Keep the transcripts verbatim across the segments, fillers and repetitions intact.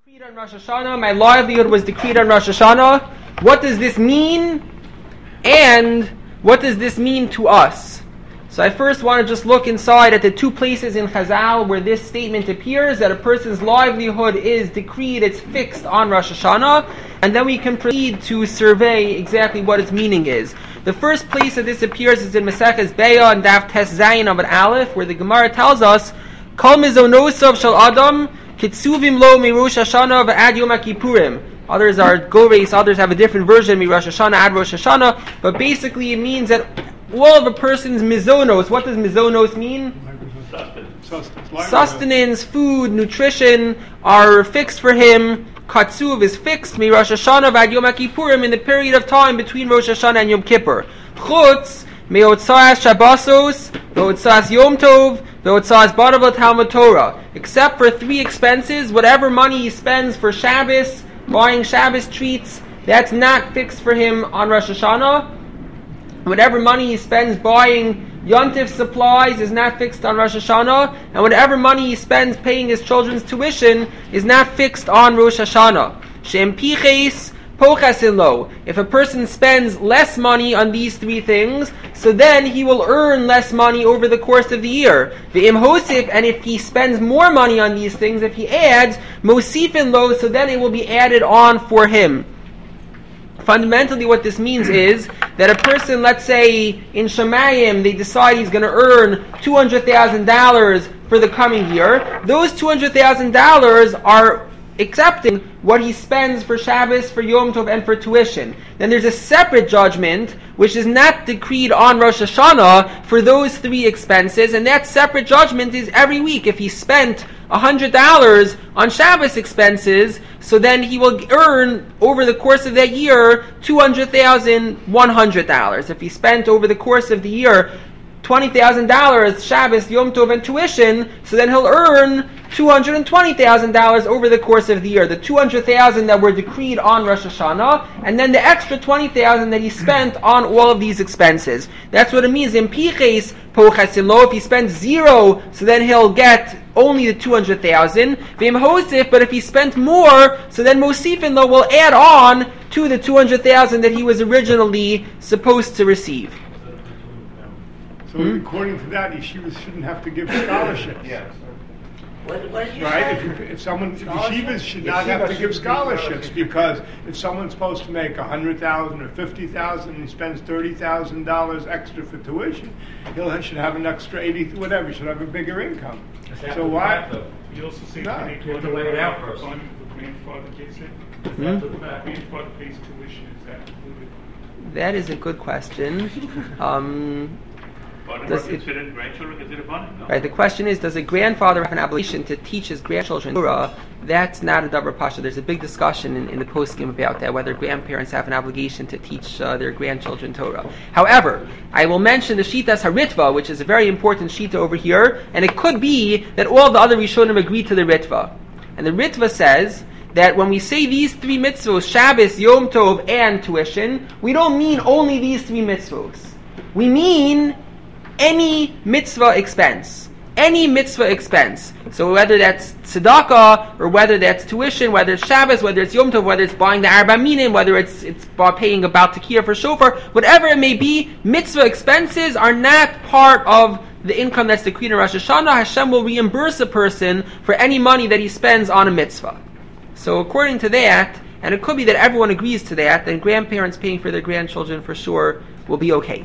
decreed on Rosh Hashanah. My livelihood was decreed on Rosh Hashanah. What does this mean? And what does this mean to us? So I first want to just look inside at the two places in Chazal where this statement appears, that a person's livelihood is decreed, it's fixed on Rosh Hashanah, and then we can proceed to survey exactly what its meaning is. The first place that this appears is in Maseches Beya and Daf Tes Zayin of an Aleph, where the Gemara tells us, Kol mizonosav shel Adam Kitsuvim lo mi Rosh Hashanah v'ad Yom Kippurim. Others are Gores, others have a different version, mi Rosh Hashanah, ad Rosh Hashanah. But basically it means that all of a person's mizonos, what does mizonos mean? Sustenance. Sustenance, food, nutrition are fixed for him. Katsuv is fixed, mi Rosh Hashanah v'ad Yom Kippurim, in the period of time between Rosh Hashanah and Yom Kippur. Chutz, me'otzas Shabbosos, me'otzas Yom Tov, me'otzas Barav Talmud Torah. Except for three expenses, whatever money he spends for Shabbos, buying Shabbos treats, that's not fixed for him on Rosh Hashanah. Whatever money he spends buying Yontif supplies is not fixed on Rosh Hashanah. And whatever money he spends paying his children's tuition is not fixed on Rosh Hashanah. Shem piches pochasin lo. If a person spends less money on these three things, so then he will earn less money over the course of the year. V'im hosif, and if he spends more money on these things, if he adds, mosifin lo, so then it will be added on for him. Fundamentally what this means is that a person, let's say in Shemayim, they decide he's going to earn two hundred thousand dollars for the coming year. Those two hundred thousand dollars are accepting what he spends for Shabbos, for Yom Tov, and for tuition. Then there's a separate judgment which is not decreed on Rosh Hashanah for those three expenses, and that separate judgment is every week. If he spent one hundred dollars on Shabbos expenses, so then he will earn over the course of that year two hundred thousand one hundred dollars. If he spent over the course of the year twenty thousand dollars Shabbos, Yom Tov, and tuition, so then he'll earn two hundred twenty thousand dollars over the course of the year. The two hundred thousand dollars that were decreed on Rosh Hashanah, and then the extra twenty thousand dollars that he spent on all of these expenses. That's what it means. In Piches, Pochasilo, if he spends zero, so then he'll get only the two hundred thousand dollars. V'im Hosif, but if he spent more, so then Mosifin lo will add on to the two hundred thousand dollars that he was originally supposed to receive. So hmm? according to that, yeshivas shouldn't have to give scholarships. Yes. What, what did you right? say? If, you, if someone, yeshivas should not have to give scholarships, because if someone's supposed to make a hundred thousand or fifty thousand and he spends thirty thousand dollars extra for tuition, he'll should have an extra eighty, whatever. He should have a bigger income. So why? You also see No. the You have to lay it out first. grandfather pays it. Hmm? The grandfather pays tuition. Is that included? That is a good question. Um, Does it, grandchildren considered fun? No. right, the question is, does a grandfather have an obligation to teach his grandchildren Torah? That's not a davar pasha. There's a big discussion in, in the poskim about that, whether grandparents have an obligation to teach uh, their grandchildren Torah. However, I will mention the Shitas HaRitva, which is a very important Shita over here, and it could be that all the other Rishonim agree to the Ritva. And the Ritva says that when we say these three mitzvos, Shabbos, Yom Tov, and tuition, we don't mean only these three mitzvos. We mean any mitzvah expense. Any mitzvah expense. So whether that's tzedakah, or whether that's tuition, whether it's Shabbos, whether it's Yom Tov, whether it's buying the Arba Minim, whether it's it's paying about tekiah for shofar, whatever it may be, mitzvah expenses are not part of the income that's decreed in Rosh Hashanah. Hashem will reimburse a person for any money that he spends on a mitzvah. So according to that, and it could be that everyone agrees to that, then grandparents paying for their grandchildren for sure will be okay.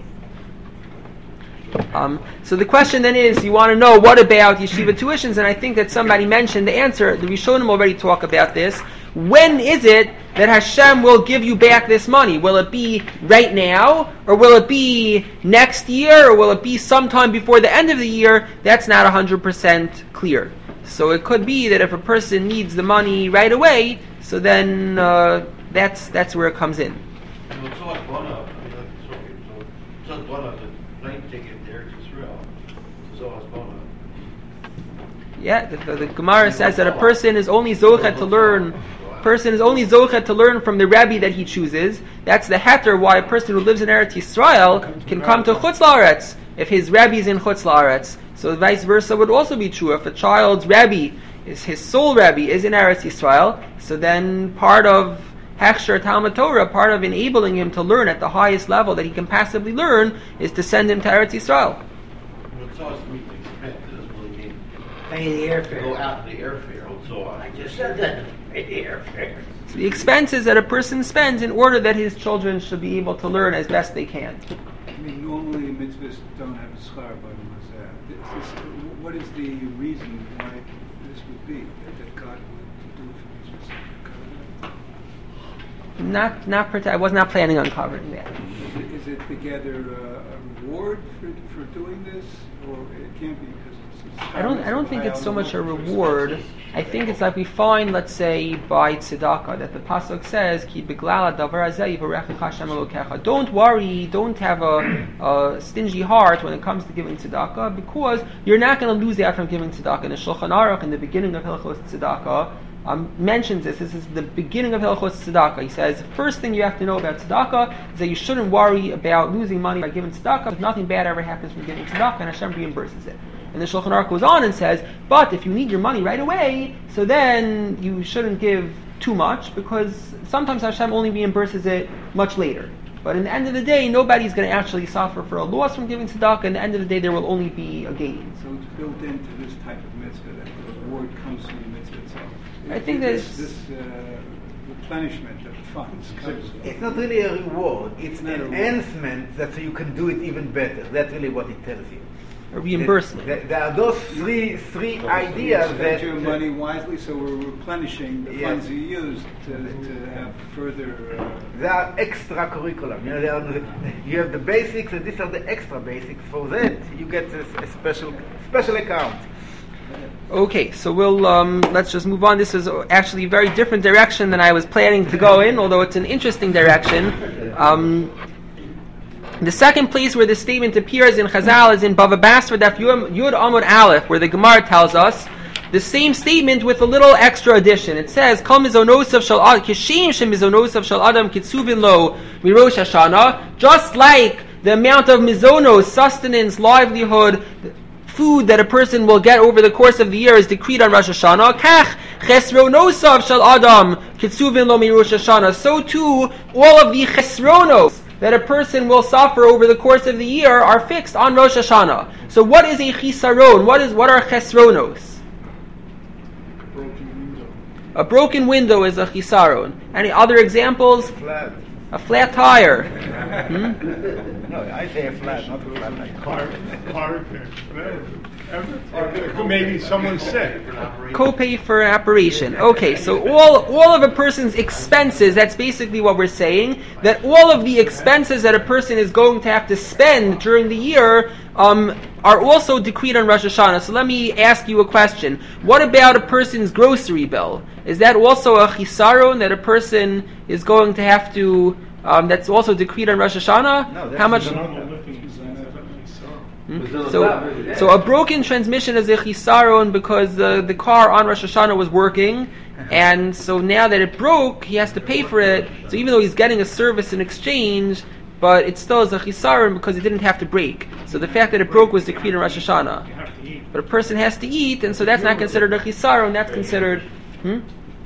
Um, so the question then is, you want to know, what about yeshiva tuitions? And I think that somebody mentioned the answer. The Rishonim already talk about this. When is it that Hashem will give you back this money? Will it be right now? Or will it be next year? Or will it be sometime before the end of the year? That's not one hundred percent clear. So it could be that if a person needs the money right away, so then uh, that's that's where it comes in. Yeah, the, the, the Gemara says that a person is only zochet to learn. Person is only zochet to learn from the Rebbe that he chooses. That's the heter why a person who lives in Eretz Yisrael can come to Chutz La'aretz if his Rebbe is in Chutz La'aretz. So vice versa would also be true. If a child's Rebbe his, his sole Rebbe is in Eretz Yisrael, so then part of Hechsher Talmud Torah, part of enabling him to learn at the highest level that he can possibly learn, is to send him to Eretz Yisrael. Pay the airfare. Go out the airfare, so I just said that. Pay the airfare. So the expenses that a person spends in order that his children should be able to learn as best they can. I mean, normally mitzvahs don't have a schar by the Mazeh. What is the reason why this would be, that, that God would do it for mitzvahs? Not, not. Part- I was not planning on covering that. Is it, is it to gather uh, a reward for for doing this, or it can't be because it's? it's I don't. I don't think it's so much a reward. I think it's like we find, let's say, by tzedakah, that the pasuk says, "Ki beglal hadavar hazeh yivarechecha Hashem Elokecha." Don't worry. Don't have a, a stingy heart when it comes to giving tzedakah, because you're not going to lose out from giving tzedakah. In the Shulchan Aruch, in the beginning of Hilchos Tzedakah, um, mentions this. This is the beginning of Hilchos Tzedakah. He says, the first thing you have to know about tzedakah is that you shouldn't worry about losing money by giving tzedakah. If nothing bad ever happens from giving tzedakah, and Hashem reimburses it. And the Shulchan Aruch goes on and says, but if you need your money right away, so then you shouldn't give too much, because sometimes Hashem only reimburses it much later. But in the end of the day, nobody's going to actually suffer for a loss from giving tzedakah. In the end of the day, there will only be a gain. So it's built into this type of mitzvah that the reward comes from the mitzvah itself. I think this, there's- this uh, replenishment of the funds comes. it's not really a reward, it's Not a reward. enhancement that so you can do it even better. That's really what it tells you. A reimbursement. There, there are those three three So ideas you that spend your money wisely, so we're replenishing the Yes. funds you use to, to have further. Uh, they are extra curriculum. You know, they are, you have the basics, and these are the extra basics. For that, you get a, a special special account. Okay, so we'll um, let's just move on. This is actually a very different direction than I was planning to go in, although it's an interesting direction. Um, the second place where this statement appears in Chazal is in Bava Basra Daf Yud Amud Aleph, where the Gemara tells us the same statement with a little extra addition. It says, "Kol mizonosav shel adam kishem shemizonosav shel adam kitzuvin lo mirosh Hashanah." Just like the amount of mizonos, sustenance, livelihood, food that a person will get over the course of the year is decreed on Rosh Hashanah. Kach chesronosav shel adam kitzuvin lo mirosh Hashanah. So too, all of the chesronos that a person will suffer over the course of the year are fixed on Rosh Hashanah. So what is a chisaron? What is what are chesronos? A broken window is a chisaron. Any other examples? Flat. A flat tire. Hmm? No, I say a flat, not a flat like Car, car, uh, maybe someone's sick. Copay for an operation. Okay, so all all of a person's expenses, that's basically what we're saying, that all of the expenses that a person is going to have to spend during the year um, are also decreed on Rosh Hashanah. So let me ask you a question. What about a person's grocery bill? Is that also a chisaron that a person is going to have to, um, that's also decreed on Rosh Hashanah? No, that's How much? Hmm? So, so a broken transmission is a chisaron because the, the car on Rosh Hashanah was working, and so now that it broke, he has to pay for it. So even though he's getting a service in exchange, but it still is a chisaron because it didn't have to break. So the fact that it broke was decreed on Rosh Hashanah. You have to eat. But a person has to eat, and so that's not considered a chisaron. That's considered. Hmm?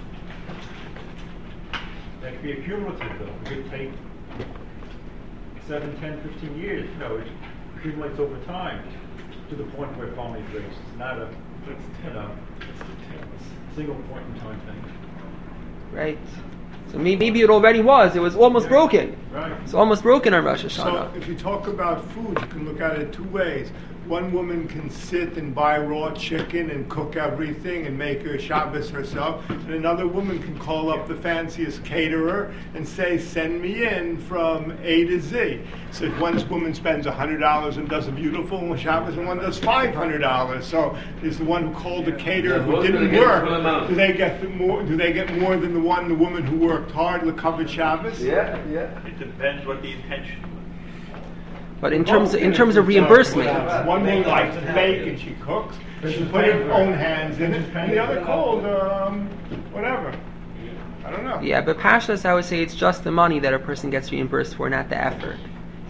That could be a cumulative though. It could take seven, ten, fifteen years. You know, it accumulates over time to the point where it finally breaks. It's not a, That's you ten. know, That's the ten. single point in time thing. Right. So maybe, maybe it already was. It was almost broken. Right. It's almost broken on Rosh So Hashanah. if you talk about food, you can look at it two ways. One woman can sit and buy raw chicken and cook everything and make her Shabbos herself, and another woman can call up the fanciest caterer and say, "Send me in from A to Z." So if one woman spends a hundred dollars and does a beautiful Shabbos, and one does five hundred dollars. So is the one who called the caterer who didn't work? Do they get the more? Do they get more than the one, the woman who worked hard, the covered Shabbos? Yeah, yeah. It depends what the intention was. But in terms of, in terms of reimbursement, One woman likes to bake and she cooks. She put her own hands in it, and the other called um, whatever. I don't know. yeah, but Pashas, I would say it's just the money that a person gets reimbursed for, not the effort.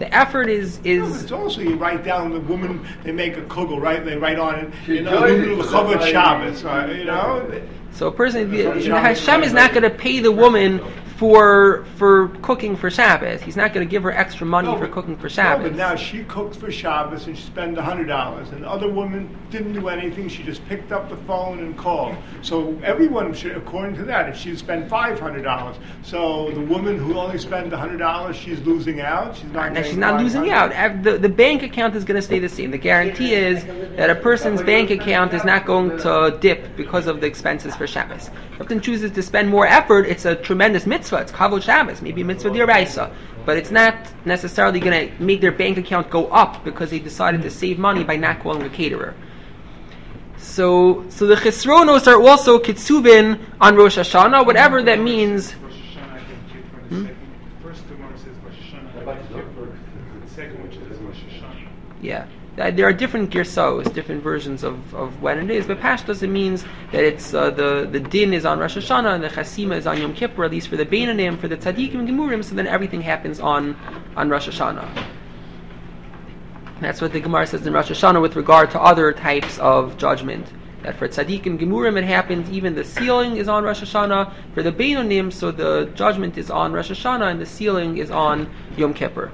the effort is No, is. it's also you write down the woman. They make a kugel, right? They write on it. She You know, enjoys it. Chavod Shabbos. uh, You know. So a person, Hashem is not going to pay the woman for for cooking for Shabbos. He's not going to give her extra money No, for but- cooking for No, Shabbos. but now she cooked for Shabbos and she spent a hundred dollars, and the other woman didn't do anything. She just picked up the phone and called. So everyone should, according to that, if she spent five hundred dollars, so the woman who only spent a hundred dollars, she's losing out. She's not. Now getting she's not losing five hundred. out. The, the bank account is going to stay the same. The guarantee is that a person's bank account is not going to dip because of the expenses for Shabbos. If a person chooses to spend more effort, it's a tremendous mitzvah. It's Kavod Shabbos, maybe a mitzvah d'oraisa. But it's not necessarily going to make their bank account go up because they decided to save money by not calling a caterer. So, so the Chisronos are also Kitsuvin on Rosh Hashanah, whatever that means. Rosh Hashanah, I think, for the Hmm? second. First the one says Rosh Hashanah. About the Kippur. The second which says Rosh Hashanah. Yeah. Uh, There are different girsos, different versions of, of when it is, but Pashtus it means that it's uh, the the din is on Rosh Hashanah and the Chasima is on Yom Kippur, at least for the Beinanim, for the Tzaddikim and Gemurim, so then everything happens on, on Rosh Hashanah. That's what the Gemara says in Rosh Hashanah with regard to other types of judgment. That for Tzaddik and Gemurim it happens, even the sealing is on Rosh Hashanah. For the Beinonim, so the judgment is on Rosh Hashanah and the sealing is on Yom Kippur.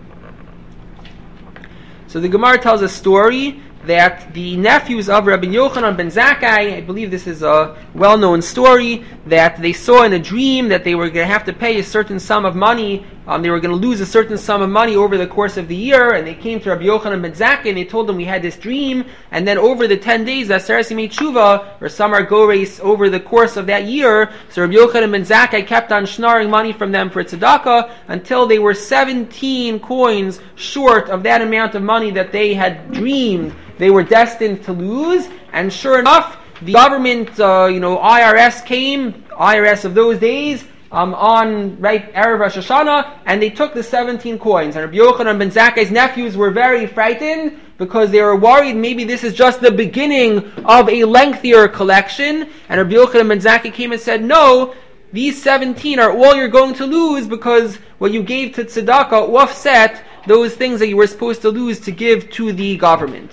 So the Gemara tells a story that the nephews of Rabbi Yochanan ben Zakkai, I believe this is a well-known story, that they saw in a dream that they were going to have to pay a certain sum of money, um, they were going to lose a certain sum of money over the course of the year, and they came to Rabbi Yochanan ben Zakkai and they told him we had this dream, and then over the ten days, Aseres Yemei Tshuva, or Samar Gores, over the course of that year, so Rabbi Yochanan ben Zakkai kept on schnaring money from them for tzedakah until they were seventeen coins short of that amount of money that they had dreamed they were destined to lose, and sure enough, the government, uh, you know, I R S came, I R S of those days, um, on right Erev Rosh Hashanah, and they took the seventeen coins. And Rabbi Yochanan ben Zakkai's nephews were very frightened because they were worried maybe this is just the beginning of a lengthier collection. And Rabbi Yochanan ben Zakkai came and said, no, these seventeen are all you're going to lose because what you gave to tzedakah offset those things that you were supposed to lose to give to the government.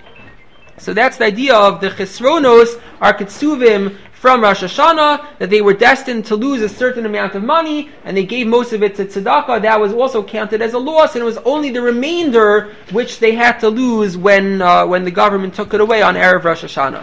So that's the idea of the Chisronos are Kitsuvim from Rosh Hashanah, that they were destined to lose a certain amount of money, and they gave most of it to tzedakah. That was also counted as a loss, and it was only the remainder which they had to lose when uh, when the government took it away on Erev Rosh Hashanah.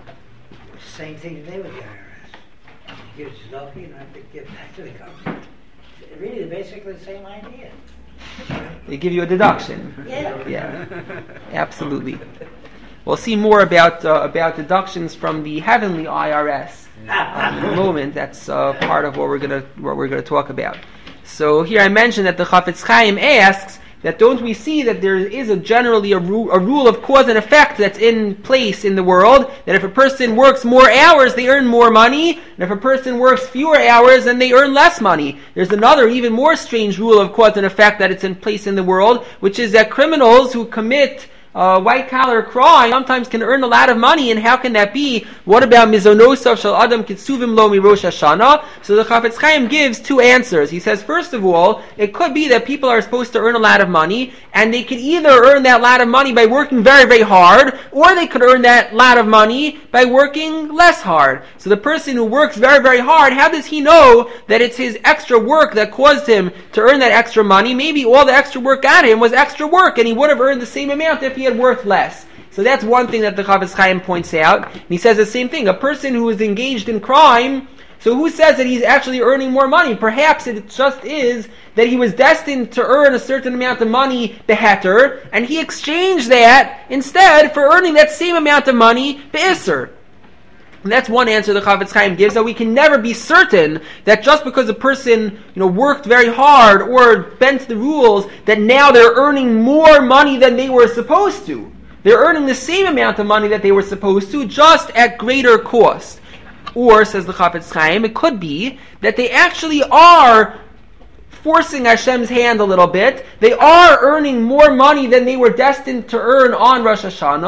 Same thing today with the I R S. You give it to Tzedakah, you don't have to give back to the government. Really, they're basically the same idea. They give you a deduction. Yeah. Yeah, absolutely. We'll see more about uh, about deductions from the heavenly I R S uh, in a moment. That's uh, part of what we're gonna what we're gonna talk about. So here I mentioned that the Chafetz Chaim asks that don't we see that there is a generally a, ru- a rule of cause and effect that's in place in the world, that if a person works more hours, they earn more money, and if a person works fewer hours, then they earn less money. There's another even more strange rule of cause and effect that it's in place in the world, which is that criminals who commit Uh, white-collar crime sometimes can earn a lot of money, and how can that be? What about mizonosav shel adam kitsuvim lo mi Rosh Hashanah? So the Chafetz Chaim gives two answers. He says, first of all, it could be that people are supposed to earn a lot of money, and they could either earn that lot of money by working very, very hard, or they could earn that lot of money by working less hard. So the person who works very, very hard, how does he know that it's his extra work that caused him to earn that extra money? Maybe all the extra work got him was extra work, and he would have earned the same amount if he had worth less. So that's one thing that the Chafetz Chaim points out. And he says the same thing. A person who is engaged in crime, so who says that he's actually earning more money? Perhaps it just is that he was destined to earn a certain amount of money beheter, and he exchanged that instead for earning that same amount of money be'isr. And that's one answer the Chafetz Chaim gives, that we can never be certain that just because a person, you know, worked very hard or bent the rules, that now they're earning more money than they were supposed to. They're earning the same amount of money that they were supposed to, just at greater cost. Or, says the Chafetz Chaim, it could be that they actually are forcing Hashem's hand a little bit. They are earning more money than they were destined to earn on Rosh Hashanah,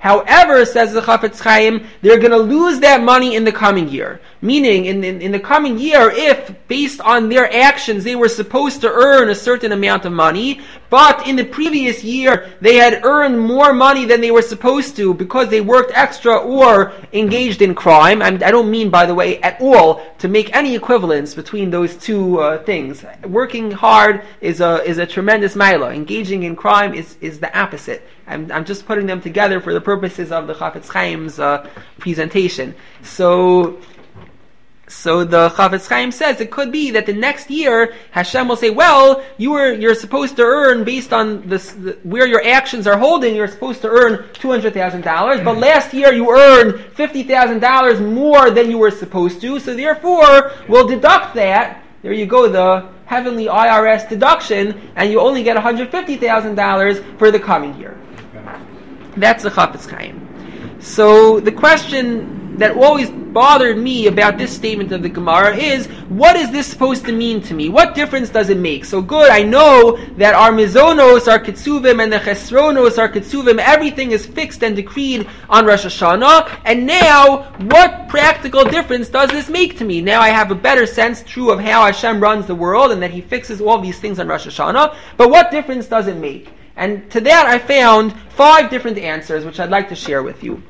However, says the Chafetz Chaim, they're going to lose that money in the coming year. Meaning, in, in, in the coming year, if, based on their actions, they were supposed to earn a certain amount of money, but in the previous year, they had earned more money than they were supposed to because they worked extra or engaged in crime. I'm, I don't mean, by the way, at all to make any equivalence between those two uh, things. Working hard is a is a tremendous maila. Engaging in crime is, is the opposite. I'm, I'm just putting them together for the purposes of the Chafetz Chaim's uh, presentation. So... So the Chafetz Chaim says it could be that the next year Hashem will say, well, you were you're supposed to earn based on this the, where your actions are holding. You're supposed to earn two hundred thousand dollars, but last year you earned fifty thousand dollars more than you were supposed to. So therefore, we'll deduct that. There you go, the heavenly I R S deduction, and you only get one hundred fifty thousand dollars for the coming year. That's the Chafetz Chaim. So the question that always bothered me about this statement of the Gemara is, what is this supposed to mean to me? What difference does it make? So good, I know that our mizonos are kitsuvim and the chesronos are kitsuvim. Everything is fixed and decreed on Rosh Hashanah. And now, what practical difference does this make to me? Now I have a better sense, true, of how Hashem runs the world and that He fixes all these things on Rosh Hashanah. But what difference does it make? And to that I found five different answers, which I'd like to share with you.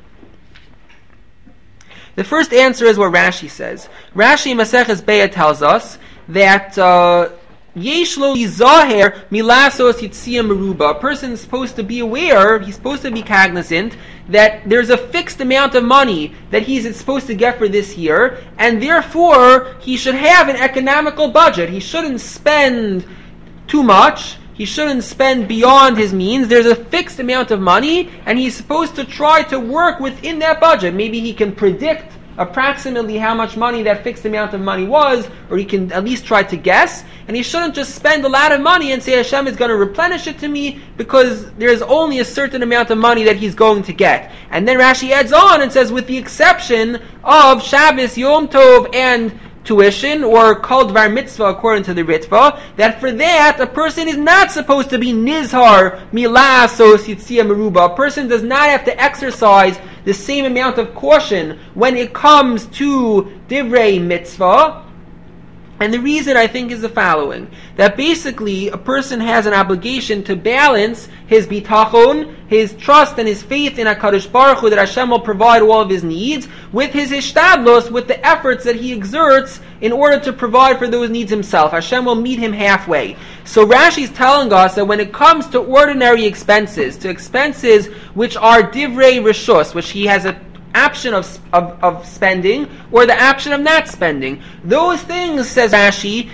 The first answer is what Rashi says. Rashi Maseches Be'ah tells us that Yesh lo yizaher milasos yitziyah meruba. A person is supposed to be aware, he's supposed to be cognizant that there's a fixed amount of money that he's supposed to get for this year, and therefore he should have an economical budget. He shouldn't spend too much. He shouldn't spend beyond his means. There's a fixed amount of money, and he's supposed to try to work within that budget. Maybe he can predict approximately how much money that fixed amount of money was, or he can at least try to guess. And he shouldn't just spend a lot of money and say Hashem is going to replenish it to me because there's only a certain amount of money that he's going to get. And then Rashi adds on and says, with the exception of Shabbos, Yom Tov, and tuition, or Kol Dvar Mitzvah according to the Ritva, that for that a person is not supposed to be Nizhar Milasos Yitziyah Meruba. A person does not have to exercise the same amount of caution when it comes to Divrei Mitzvah. And the reason, I think, is the following: that basically a person has an obligation to balance his bitachon, his trust and his faith in HaKadosh Baruch Hu that Hashem will provide all of his needs, with his ishtadlos, with the efforts that he exerts in order to provide for those needs himself. Hashem will meet him halfway. So Rashi is telling us that when it comes to ordinary expenses, to expenses which are divrei rishus, which he has a option of, of of spending, or the option of not spending, those things, says Rashi,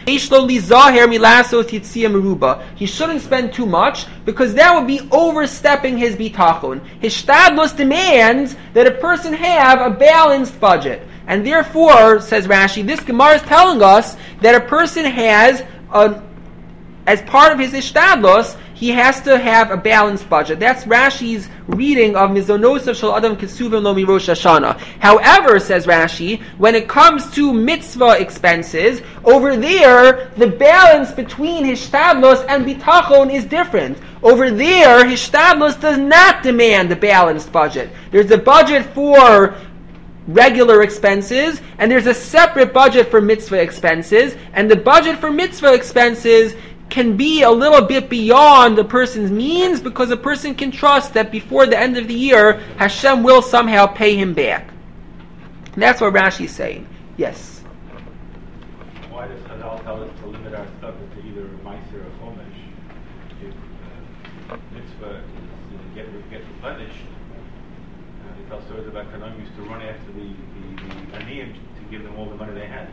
he shouldn't spend too much, because that would be overstepping his bitachon. His shtadlos demands that a person have a balanced budget, and therefore, says Rashi, this Gemara is telling us that a person has a, as part of his ishtadlos, he has to have a balanced budget. That's Rashi's reading of Mizonosav Shel Adam Kesuvim Lo Mirosh Hashanah. However, says Rashi, when it comes to mitzvah expenses, over there, the balance between Hishtadlos and Bitachon is different. Over there, Hishtadlos does not demand a balanced budget. There's a budget for regular expenses, and there's a separate budget for mitzvah expenses, and the budget for mitzvah expenses can be a little bit beyond a person's means, because a person can trust that before the end of the year, Hashem will somehow pay him back. And that's what Rashi is saying. Yes? Why does Chazal tell us to limit our stuff to either Meiser or Chomesh? If uh, mitzvah is uh, get, get replenished, uh, the Talsoid of Akanom used to run after the, the, the Aniyim to give them all the money they had.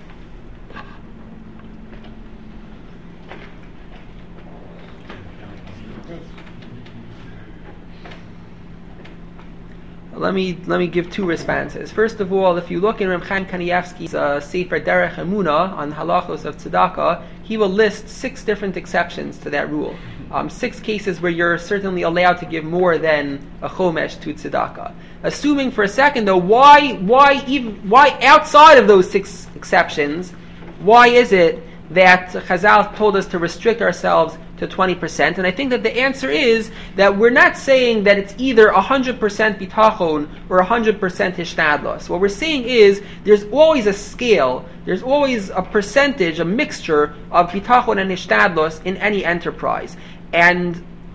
Let me let me give two responses. First of all, if you look in Reb Chaim Kanievsky's uh, Sefer Derech Emunah on halachos of tzedakah, he will list six different exceptions to that rule. Um, six cases where you're certainly allowed to give more than a chomesh to tzedakah. Assuming for a second, though, why why even why outside of those six exceptions, why is it that Chazal told us to restrict ourselves to twenty percent? And I think that the answer is that we're not saying that it's either one hundred percent bitachon or one hundred percent hishtadlos. What we're saying is there's always a scale, there's always a percentage, a mixture of bitachon and hishtadlos in any enterprise. And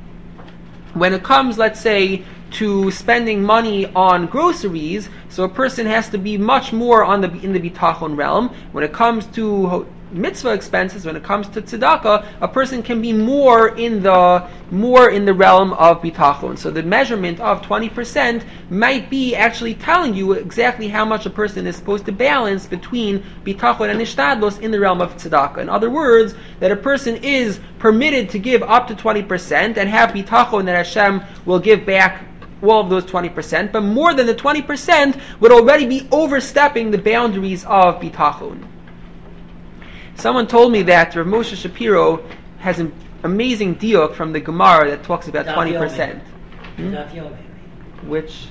when it comes, let's say, to spending money on groceries, so a person has to be much more on the in the bitachon realm. When it comes to mitzvah expenses, when it comes to tzedakah, a person can be more in the more in the realm of bitachon. So the measurement of twenty percent might be actually telling you exactly how much a person is supposed to balance between bitachon and ishtadlos in the realm of tzedakah. In other words, that a person is permitted to give up to twenty percent and have bitachon that Hashem will give back all of those twenty percent, but more than the twenty percent would already be overstepping the boundaries of bitachon. Someone told me that Rav Moshe Shapiro has an amazing diuk from the Gemara that talks about twenty percent. Hmm? Which?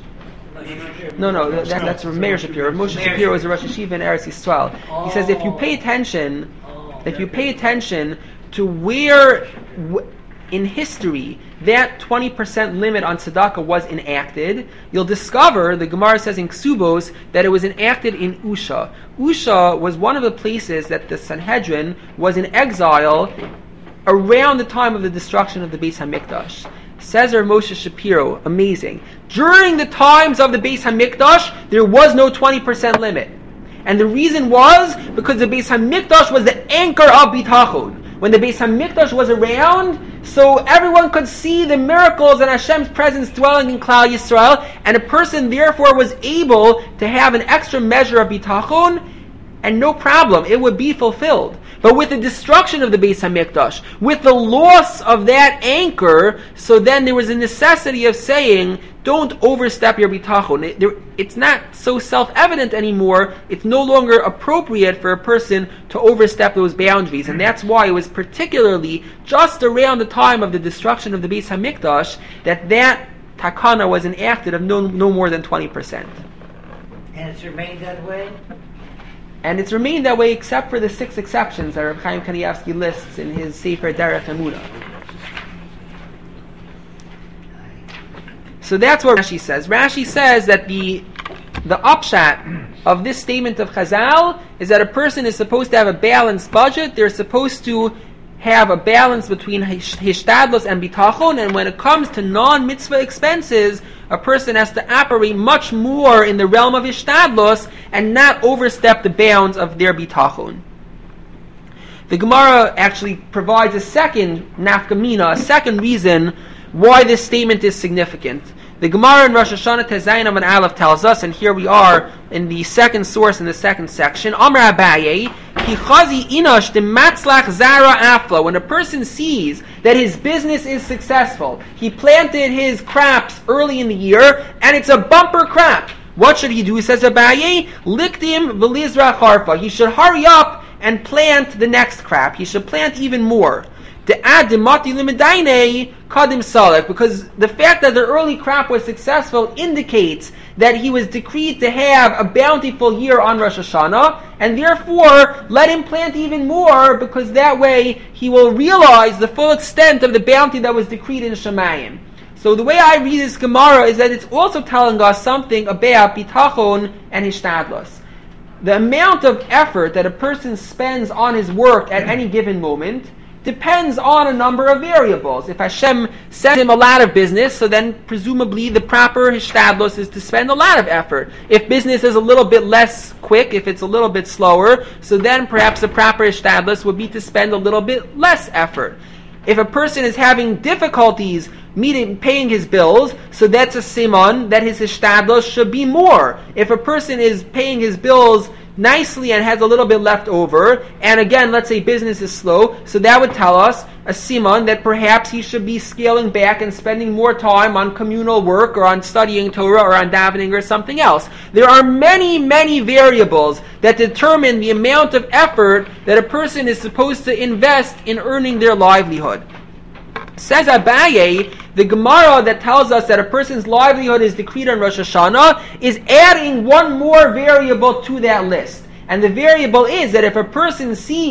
No, no, that, that's Rav Meir Shapiro. Rav Moshe Shapiro is a Rosh Yeshiva in Eretz Yisrael. He says if you pay attention, if you pay attention to where w- in history that twenty percent limit on tzedakah was enacted, you'll discover, the Gemara says in Ksubos, that it was enacted in Usha. Usha was one of the places that the Sanhedrin was in exile around the time of the destruction of the Beis HaMikdash. Says Rav Moshe Shapiro, amazing. During the times of the Beis HaMikdash, there was no twenty percent limit. And the reason was because the Beis HaMikdash was the anchor of bitachon. When the Beis HaMikdash was around, so everyone could see the miracles and Hashem's presence dwelling in Klal Yisrael, and a person therefore was able to have an extra measure of bitachon, and no problem, it would be fulfilled. But with the destruction of the Beis HaMikdash, with the loss of that anchor, so then there was a necessity of saying, don't overstep your bitachon. It, there, it's not so self-evident anymore. It's no longer appropriate for a person to overstep those boundaries. And that's why it was particularly just around the time of the destruction of the Beis HaMikdash that that takana was enacted of no, no more than twenty percent. And it's remained that way? And it's remained that way except for the six exceptions that Reb Chaim Kanievsky lists in his Sefer Derech Emunah. So that's what Rashi says. Rashi says that the the upshot of this statement of Chazal is that a person is supposed to have a balanced budget. They're supposed to have a balance between hishtadlos and bitachon, and when it comes to non-mitzvah expenses, a person has to operate much more in the realm of hishtadlos and not overstep the bounds of their bitachon. The Gemara actually provides a second nafkamina, a second reason why this statement is significant. The Gemara in Rosh Hashanah Tezayin Amud Aleph tells us, and here we are in the second source in the second section, Amar Abaye, Ki chazi inash de matzlach zara afla. When a person sees that his business is successful, he planted his crops early in the year, and it's a bumper crop. What should he do? Says Abaye, Likdim v'lizra charfa. He should hurry up and plant the next crop. He should plant even more. Because the fact that the early crop was successful indicates that he was decreed to have a bountiful year on Rosh Hashanah, and therefore let him plant even more, because that way he will realize the full extent of the bounty that was decreed in Shemayim. So the way I read this Gemara is that it's also telling us something about bitachon and hishtadlos. The amount of effort that a person spends on his work at any given moment depends on a number of variables. If Hashem sends him a lot of business, so then presumably the proper hishtadlos is to spend a lot of effort. If business is a little bit less quick, if it's a little bit slower, so then perhaps the proper hishtadlos would be to spend a little bit less effort. If a person is having difficulties meeting, paying his bills, so that's a simon that his hishtadlos should be more. If a person is paying his bills nicely and has a little bit left over, and again, let's say business is slow, so that would tell us a simon that perhaps he should be scaling back and spending more time on communal work or on studying Torah or on davening or something else. There are many, many variables that determine the amount of effort that a person is supposed to invest in earning their livelihood. Says Abaye, the Gemara that tells us that a person's livelihood is decreed on Rosh Hashanah is adding one more variable to that list. And the variable is that if a person sees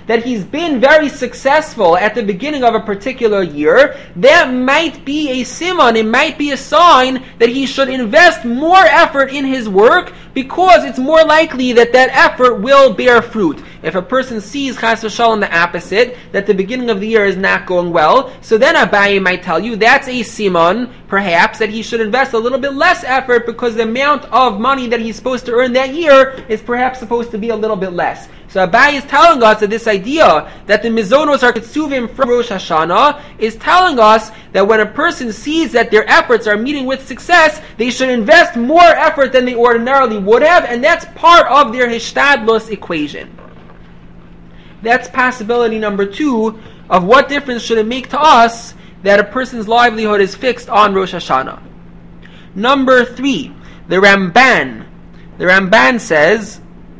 that he's been very successful at the beginning of a particular year, that might be a siman, it might be a sign that he should invest more effort in his work, because it's more likely that that effort will bear fruit. If a person sees, chas v'shalom, the opposite, that the beginning of the year is not going well, so then Abaye might tell you that's a siman, perhaps, that he should invest a little bit less effort, because the amount of money that he's supposed to earn that year is perhaps supposed to be a little bit less. So Abaye is telling us that this idea that the mizonos are ketsuvim from Rosh Hashanah is telling us that when a person sees that their efforts are meeting with success, they should invest more effort than they ordinarily would have, and that's part of their hishtadlus equation. That's possibility number two of what difference should it make to us that a person's livelihood is fixed on Rosh Hashanah. Number three, the Ramban. The Ramban says,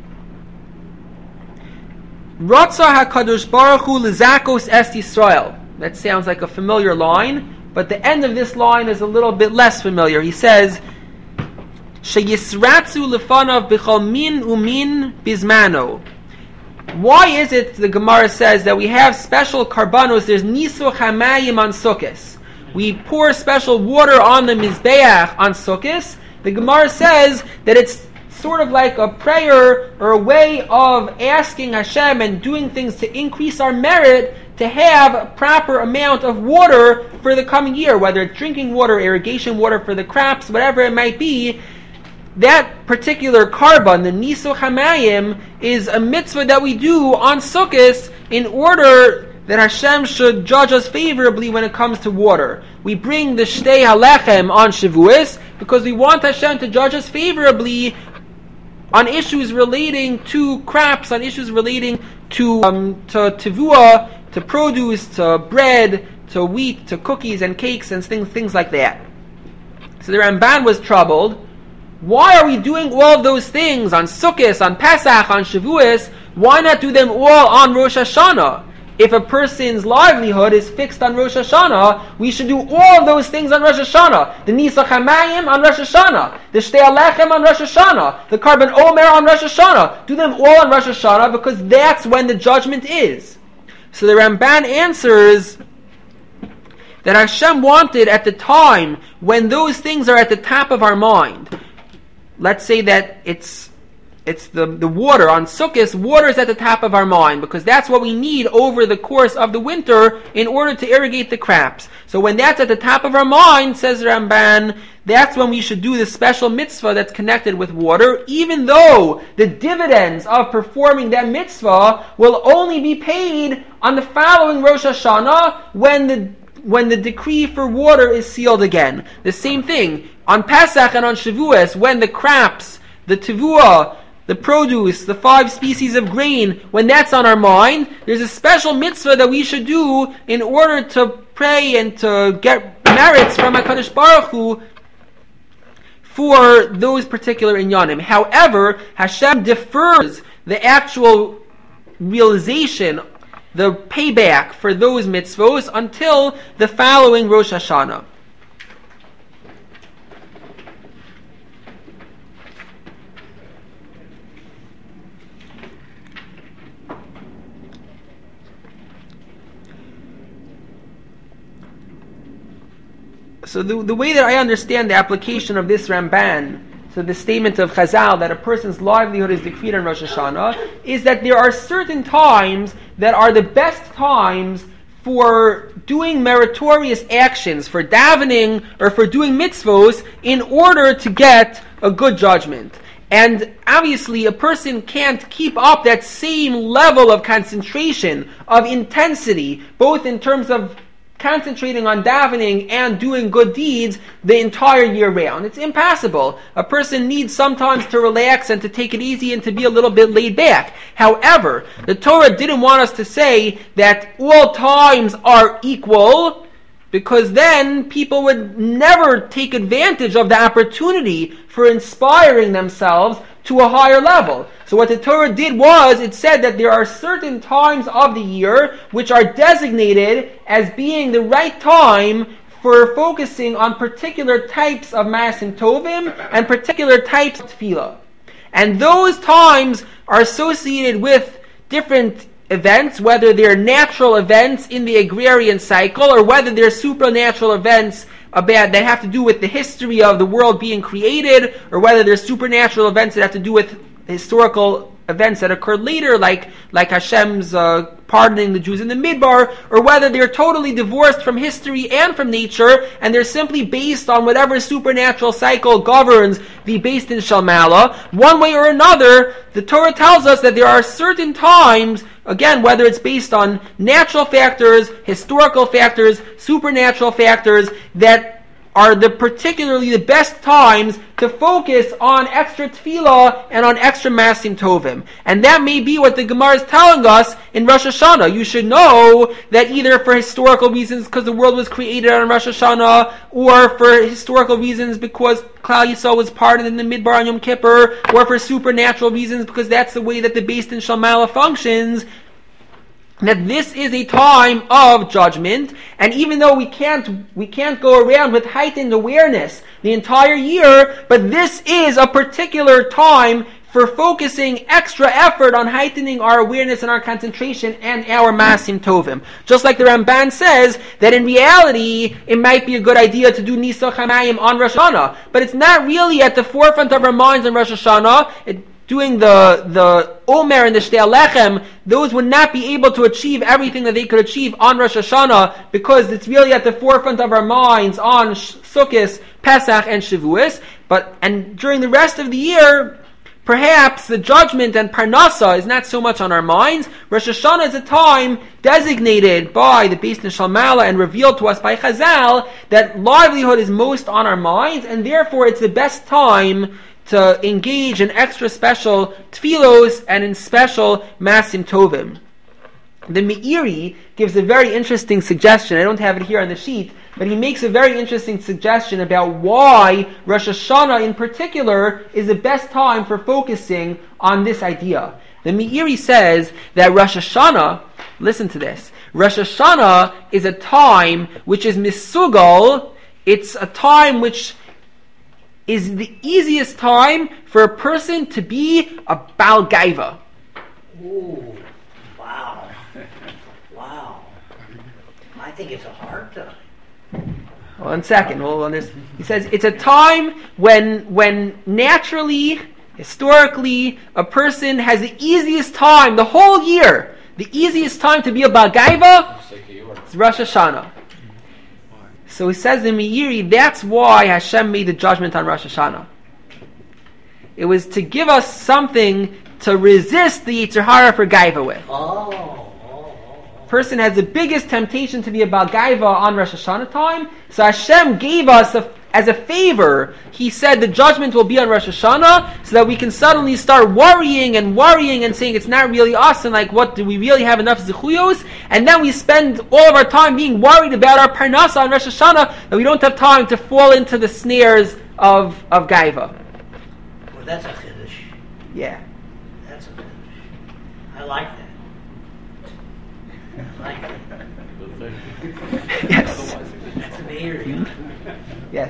Ratza HaKadosh Baruch Hu Lizakos Est Yisrael. That sounds like a familiar line, but the end of this line is a little bit less familiar. He says, Sheyisratzu lefanav b'chol min umin bizmano. Why is it, the Gemara says, that we have special karbanos, there's niso chamayim on Sukkos. We pour special water on the Mizbeach on Sukkos. The Gemara says that it's sort of like a prayer or a way of asking Hashem and doing things to increase our merit to have a proper amount of water for the coming year, whether it's drinking water, irrigation water for the crops, whatever it might be. That particular karban, the Niso Chamayim, is a mitzvah that we do on Sukkos in order that Hashem should judge us favorably when it comes to water. We bring the Shtei Halechem on Shavuos because we want Hashem to judge us favorably on issues relating to crops, on issues relating to um, to tivua, to produce, to bread, to wheat, to cookies and cakes and things things like that. So the Ramban was troubled. Why are we doing all of those things on Sukkot, on Pesach, on Shavuos? Why not do them all on Rosh Hashanah? If a person's livelihood is fixed on Rosh Hashanah, we should do all of those things on Rosh Hashanah. The Nisa Chamayim on Rosh Hashanah. The Shtei Alechem on Rosh Hashanah. The Karban Omer on Rosh Hashanah. Do them all on Rosh Hashanah because that's when the judgment is. So the Ramban answers that Hashem wanted at the time when those things are at the top of our mind. Let's say that it's It's the, the water. On Sukkot, water is at the top of our mind because that's what we need over the course of the winter in order to irrigate the crops. So when that's at the top of our mind, says Ramban, that's when we should do the special mitzvah that's connected with water, even though the dividends of performing that mitzvah will only be paid on the following Rosh Hashanah when the when the decree for water is sealed again. The same thing on Pesach and on Shavuos, when the crops, the tivua, the produce, the five species of grain, when that's on our mind, there's a special mitzvah that we should do in order to pray and to get merits from HaKadosh Baruch Hu for those particular inyanim. However, Hashem defers the actual realization, the payback for those mitzvos until the following Rosh Hashanah. So the, the way that I understand the application of this Ramban, so the statement of Chazal that a person's livelihood is decreed on Rosh Hashanah, is that there are certain times that are the best times for doing meritorious actions, for davening or for doing mitzvos in order to get a good judgment. And obviously a person can't keep up that same level of concentration, of intensity, both in terms of concentrating on davening and doing good deeds the entire year round. It's impossible. A person needs sometimes to relax and to take it easy and to be a little bit laid back. However, the Torah didn't want us to say that all times are equal, because then people would never take advantage of the opportunity for inspiring themselves to a higher level. So what the Torah did was, it said that there are certain times of the year which are designated as being the right time for focusing on particular types of Maasim Tovim and particular types of Tefillah. And those times are associated with different events, whether they're natural events in the agrarian cycle, or whether they're supernatural events about that have to do with the history of the world being created, or whether they're supernatural events that have to do with historical events that occurred later, like like Hashem's uh, pardoning the Jews in the Midbar, or whether they're totally divorced from history and from nature, and they're simply based on whatever supernatural cycle governs the Beis Din Shel Ma'ala. One way or another, the Torah tells us that there are certain times, again, whether it's based on natural factors, historical factors, supernatural factors, that are the particularly the best times to focus on extra tefillah and on extra masim tovim. And that may be what the Gemara is telling us in Rosh Hashanah. You should know that either for historical reasons, because the world was created on Rosh Hashanah, or for historical reasons because Klal Yisrael was pardoned in the Midbar on Yom Kippur, or for supernatural reasons because that's the way that the Beis Din Shel Ma'ala functions, that this is a time of judgment, and even though we can't we can't go around with heightened awareness the entire year, but this is a particular time for focusing extra effort on heightening our awareness and our concentration and our masim tovim. Just like the Ramban says that in reality it might be a good idea to do Nisa Chamayim on Rosh Hashanah, but it's not really at the forefront of our minds on Rosh Hashanah. It, Doing the the Omer and the Shtei Lechem, those would not be able to achieve everything that they could achieve on Rosh Hashanah, because it's really at the forefront of our minds on Sukkot, Pesach, and Shavuos. But and during the rest of the year, perhaps the judgment and Parnasa is not so much on our minds. Rosh Hashanah is a time designated by the Beis Din Shel Ma'ala and revealed to us by Chazal that livelihood is most on our minds, and therefore it's the best time to engage in extra special tefillos and in special masim tovim. The Meiri gives a very interesting suggestion. I don't have it here on the sheet, but he makes a very interesting suggestion about why Rosh Hashanah in particular is the best time for focusing on this idea. The Meiri says that Rosh Hashanah, listen to this, Rosh Hashanah is a time which is misugal, it's a time which is the easiest time for a person to be a Baal Gaiva. Ooh, wow. Wow. I think it's a hard time. One second. We'll understand. He says it's a time when, when naturally, historically, a person has the easiest time, the whole year, the easiest time to be a Baal Gaiva is Rosh Hashanah. So he says in Meiri, that's why Hashem made the judgment on Rosh Hashanah. It was to give us something to resist the Yetzer Hara for Gaiva with. Oh, oh, oh. Person has the biggest temptation to be a Baal Gaiva on Rosh Hashanah time. So Hashem gave us, a, as a favor, He said the judgment will be on Rosh Hashanah, so that we can suddenly start worrying and worrying and saying it's not really us, and like, what, do we really have enough zechuyos? And then we spend all of our time being worried about our parnasa on Rosh Hashanah, that we don't have time to fall into the snares of, of Gaiva. Well, that's a chiddush. Yeah. That's a chiddush. I like that. I like that. Yes. That's an area. Yes.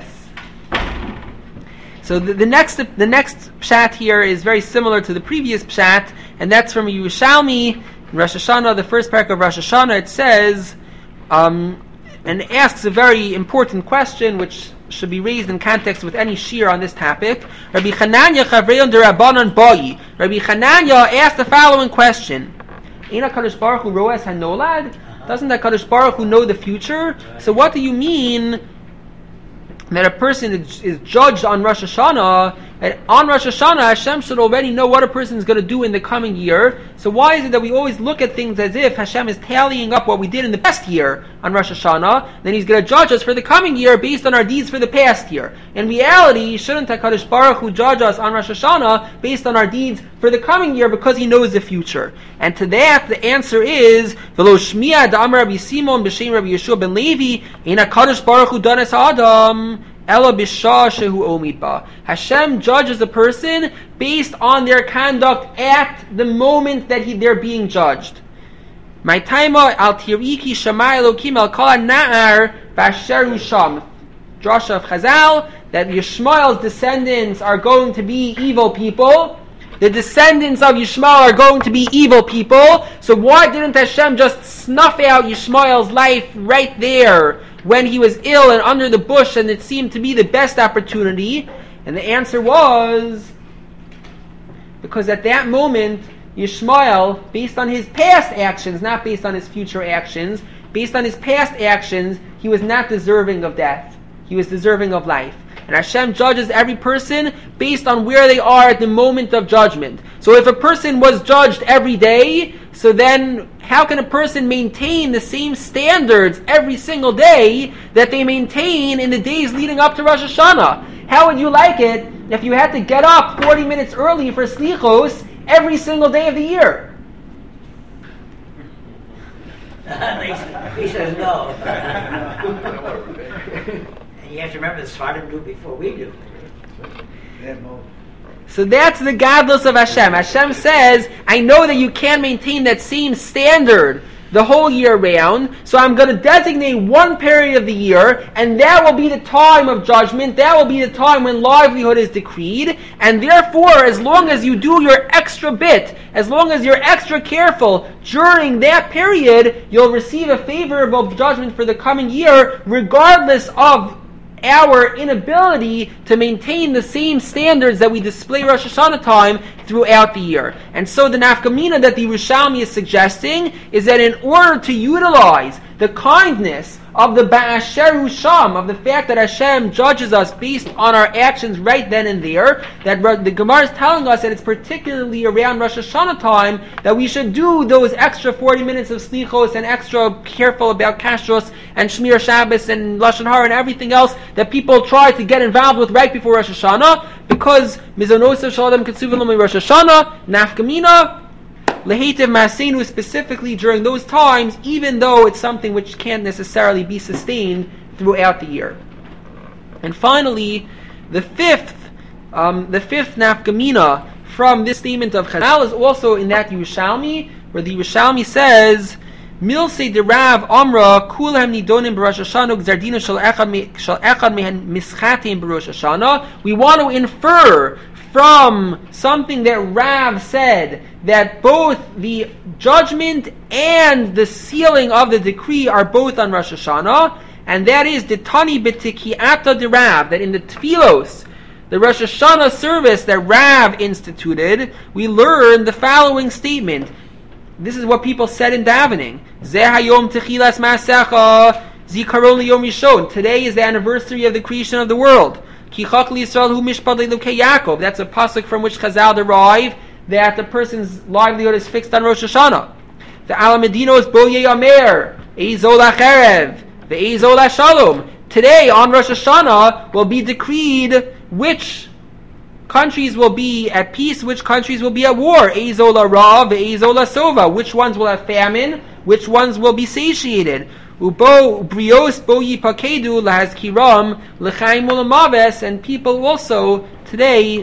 So the, the next the next pshat here is very similar to the previous pshat, and that's from Yerushalmi in Rosh Hashanah, the first parak of Rosh Hashanah. It says, um, and asks a very important question, which should be raised in context with any shir on this topic. Rabbi Chananya Chavreyon de Rabbanon Boi. Rabbi Chananya asked the following question: Eina Kadosh Baruch Hu Roes Hanolad? Doesn't that Kadosh Baruch Hu know the future? So what do you mean that a person is, is judged on Rosh Hashanah? And on Rosh Hashanah, Hashem should already know what a person is going to do in the coming year. So why is it that we always look at things as if Hashem is tallying up what we did in the past year on Rosh Hashanah, then He's going to judge us for the coming year based on our deeds for the past year? In reality, shouldn't HaKadosh Baruch Hu judge us on Rosh Hashanah based on our deeds for the coming year, because He knows the future? And to that, the answer is, V'lo shmiya da'amar Rabbi Simon b'shem Rabbi Yeshua ben Levi, ein HaKadosh Baruch Hu danes ha'adam, Ela b'shah shehu omid ba. Hashem judges a person based on their conduct at the moment that he, they're being judged. My taima al tiriki shamai elokim al kol na'ar b'asher hu sham. Drasha of Chazal, that Yishmael's descendants are going to be evil people. The descendants of Yishmael are going to be evil people. So why didn't Hashem just snuff out Yishmael's life right there when he was ill and under the bush and it seemed to be the best opportunity? And the answer was because at that moment Yishmael, based on his past actions, not based on his future actions, based on his past actions, he was not deserving of death. He was deserving of life. And Hashem judges every person based on where they are at the moment of judgment. So if a person was judged every day, so then how can a person maintain the same standards every single day that they maintain in the days leading up to Rosh Hashanah? How would you like it if you had to get up forty minutes early for slichos every single day of the year? He says no. And you have to remember the Sfardim do it before we do. So that's the godless of Hashem. Hashem says, I know that you can't maintain that same standard the whole year round, so I'm going to designate one period of the year, and that will be the time of judgment, that will be the time when livelihood is decreed, and therefore, as long as you do your extra bit, as long as you're extra careful during that period, you'll receive a favorable judgment for the coming year, regardless of our inability to maintain the same standards that we display Rosh Hashanah time throughout the year. And so the nafkamina that the Yerushalmi is suggesting is that in order to utilize the kindness of the Ba'asher Husham, of the fact that Hashem judges us based on our actions right then and there, that the Gemara is telling us that it's particularly around Rosh Hashanah time that we should do those extra forty minutes of slichos and extra careful about kashrus and Shmir Shabbos and Lashon Hara and everything else that people try to get involved with right before Rosh Hashanah, because Mizonosav Shalom Ketsuv Rosh Hashanah, Nafkamina, Lehetiv Masenu, specifically during those times, even though it's something which can't necessarily be sustained throughout the year. And finally, the fifth, um, the fifth nafkamina from this statement of Chazal is also in that Yerushalmi, where the Yerushalmi says, Milse de Rav Amra Kulhem Nidonim B'Rosh Hashanah Gzardina Shal Echad Mehen Mischatim B'Rosh Hashanah. We want to infer from something that Rav said that both the judgment and the sealing of the decree are both on Rosh Hashanah, and that is the Tani B'Tikiata de Rav, that in the Tfilos, the Rosh Hashanah service that Rav instituted, we learn the following statement. This is what people said in davening. Zeh hayom techilas ma'asecha zikaron liyom rishon. Today is the anniversary of the creation of the world. Ki chak liyisrael hu mishpat leilukei Yaakov. That's a pasuk from which Chazal derive that the person's livelihood is fixed on Rosh Hashanah. The alamedinos bo yeyamer eizol acherev ve'eizol shalom. Today on Rosh Hashanah will be decreed which countries will be at peace, which countries will be at war. Eizola Ra, Eizola Sova. Which ones will have famine, which ones will be satiated. Ubo Brios Bo Yipakedu Lahaz Kiram L'chaim Ulamaves, and people also today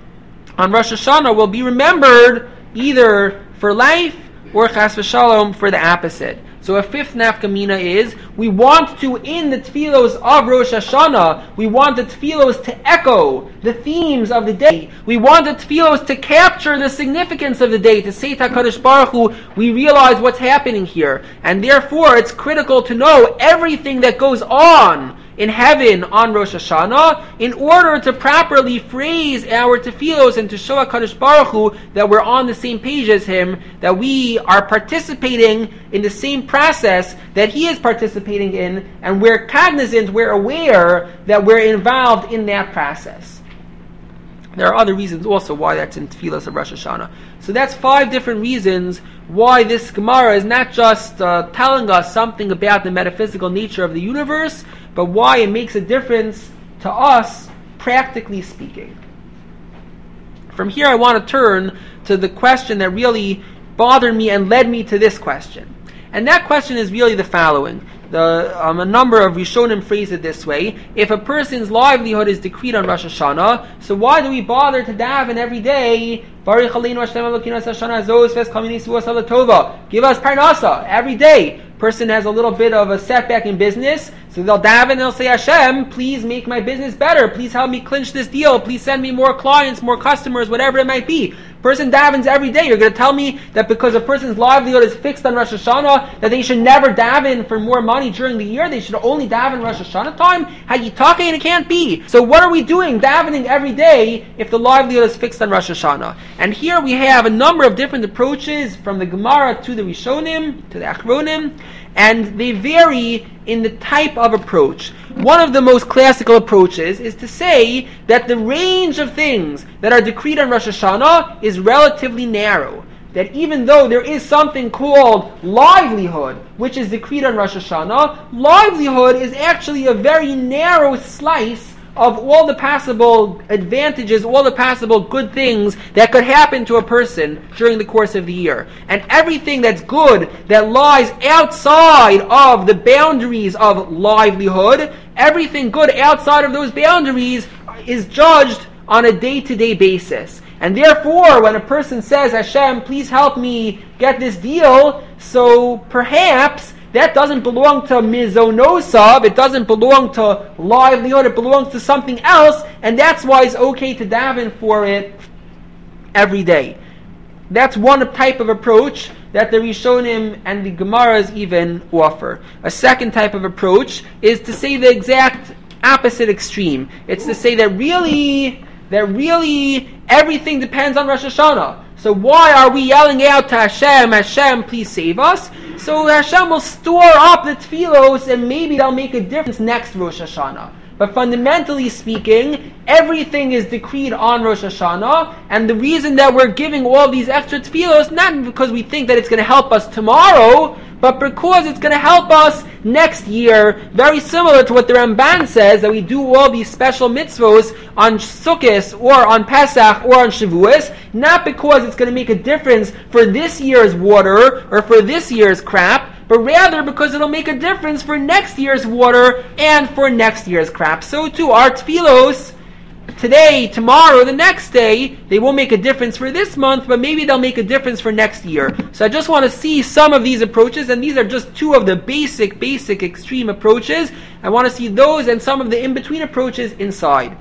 on Rosh Hashanah will be remembered either for life or Chas v'Shalom for the opposite. So a fifth nafkamina is, we want to, in the tefillos of Rosh Hashanah, we want the tefillos to echo the themes of the day. We want the tefillos to capture the significance of the day, to say to HaKadosh Baruch Hu, we realize what's happening here. And therefore, it's critical to know everything that goes on in heaven on Rosh Hashanah in order to properly phrase our tefillos and to show HaKadosh Baruch Hu that we're on the same page as Him, that we are participating in the same process that He is participating in, and we're cognizant, we're aware that we're involved in that process. There are other reasons also why that's in tefillos of Rosh Hashanah. So that's five different reasons why this Gemara is not just uh, telling us something about the metaphysical nature of the universe, but why it makes a difference to us, practically speaking. From here I want to turn to the question that really bothered me and led me to this question. And that question is really the following. The, um, a number of Rishonim phrase it this way. If a person's livelihood is decreed on Rosh Hashanah, so why do we bother to daven every day? Baruch Aleinu Hashem Elokeinu Hashanah Zos Ves Kol Minei Suos HaLatova. Give us parnasa every day. Person has a little bit of a setback in business, so they'll daven and they'll say, Hashem, please make my business better. Please help me clinch this deal. Please send me more clients, more customers, whatever it might be. Person davens every day. You're going to tell me that because a person's livelihood is fixed on Rosh Hashanah, that they should never daven for more money during the year? They should only daven Rosh Hashanah time? How you talking? It can't be. So what are we doing davening every day if the livelihood is fixed on Rosh Hashanah? And here we have a number of different approaches from the Gemara to the Rishonim, to the Achronim, and they vary in the type of approach. One of the most classical approaches is to say that the range of things that are decreed on Rosh Hashanah is relatively narrow. That even though there is something called livelihood, which is decreed on Rosh Hashanah, livelihood is actually a very narrow slice of all the possible advantages, all the possible good things that could happen to a person during the course of the year. And everything that's good that lies outside of the boundaries of livelihood, everything good outside of those boundaries is judged on a day-to-day basis. And therefore, when a person says, Hashem, please help me get this deal, so perhaps that doesn't belong to mizonosav, it doesn't belong to livelihood, it belongs to something else, and that's why it's okay to daven for it every day. That's one type of approach that the Rishonim and the Gemaras even offer. A second type of approach is to say the exact opposite extreme. It's to say that really, that really everything depends on Rosh Hashanah. So why are we yelling out to Hashem, Hashem, please save us? So Hashem will store up the tefillos and maybe they'll make a difference next Rosh Hashanah. But fundamentally speaking, everything is decreed on Rosh Hashanah, and the reason that we're giving all these extra tefillos, not because we think that it's going to help us tomorrow, but because it's going to help us next year, very similar to what the Ramban says, that we do all these special mitzvos on Sukkot, or on Pesach, or on Shavuos, not because it's going to make a difference for this year's water, or for this year's crop, but rather because it'll make a difference for next year's water, and for next year's crop. So too, our tefillos, today, tomorrow, the next day, they won't make a difference for this month, but maybe they'll make a difference for next year. So I just want to see some of these approaches, and these are just two of the basic, basic extreme approaches. I want to see those and some of the in-between approaches inside.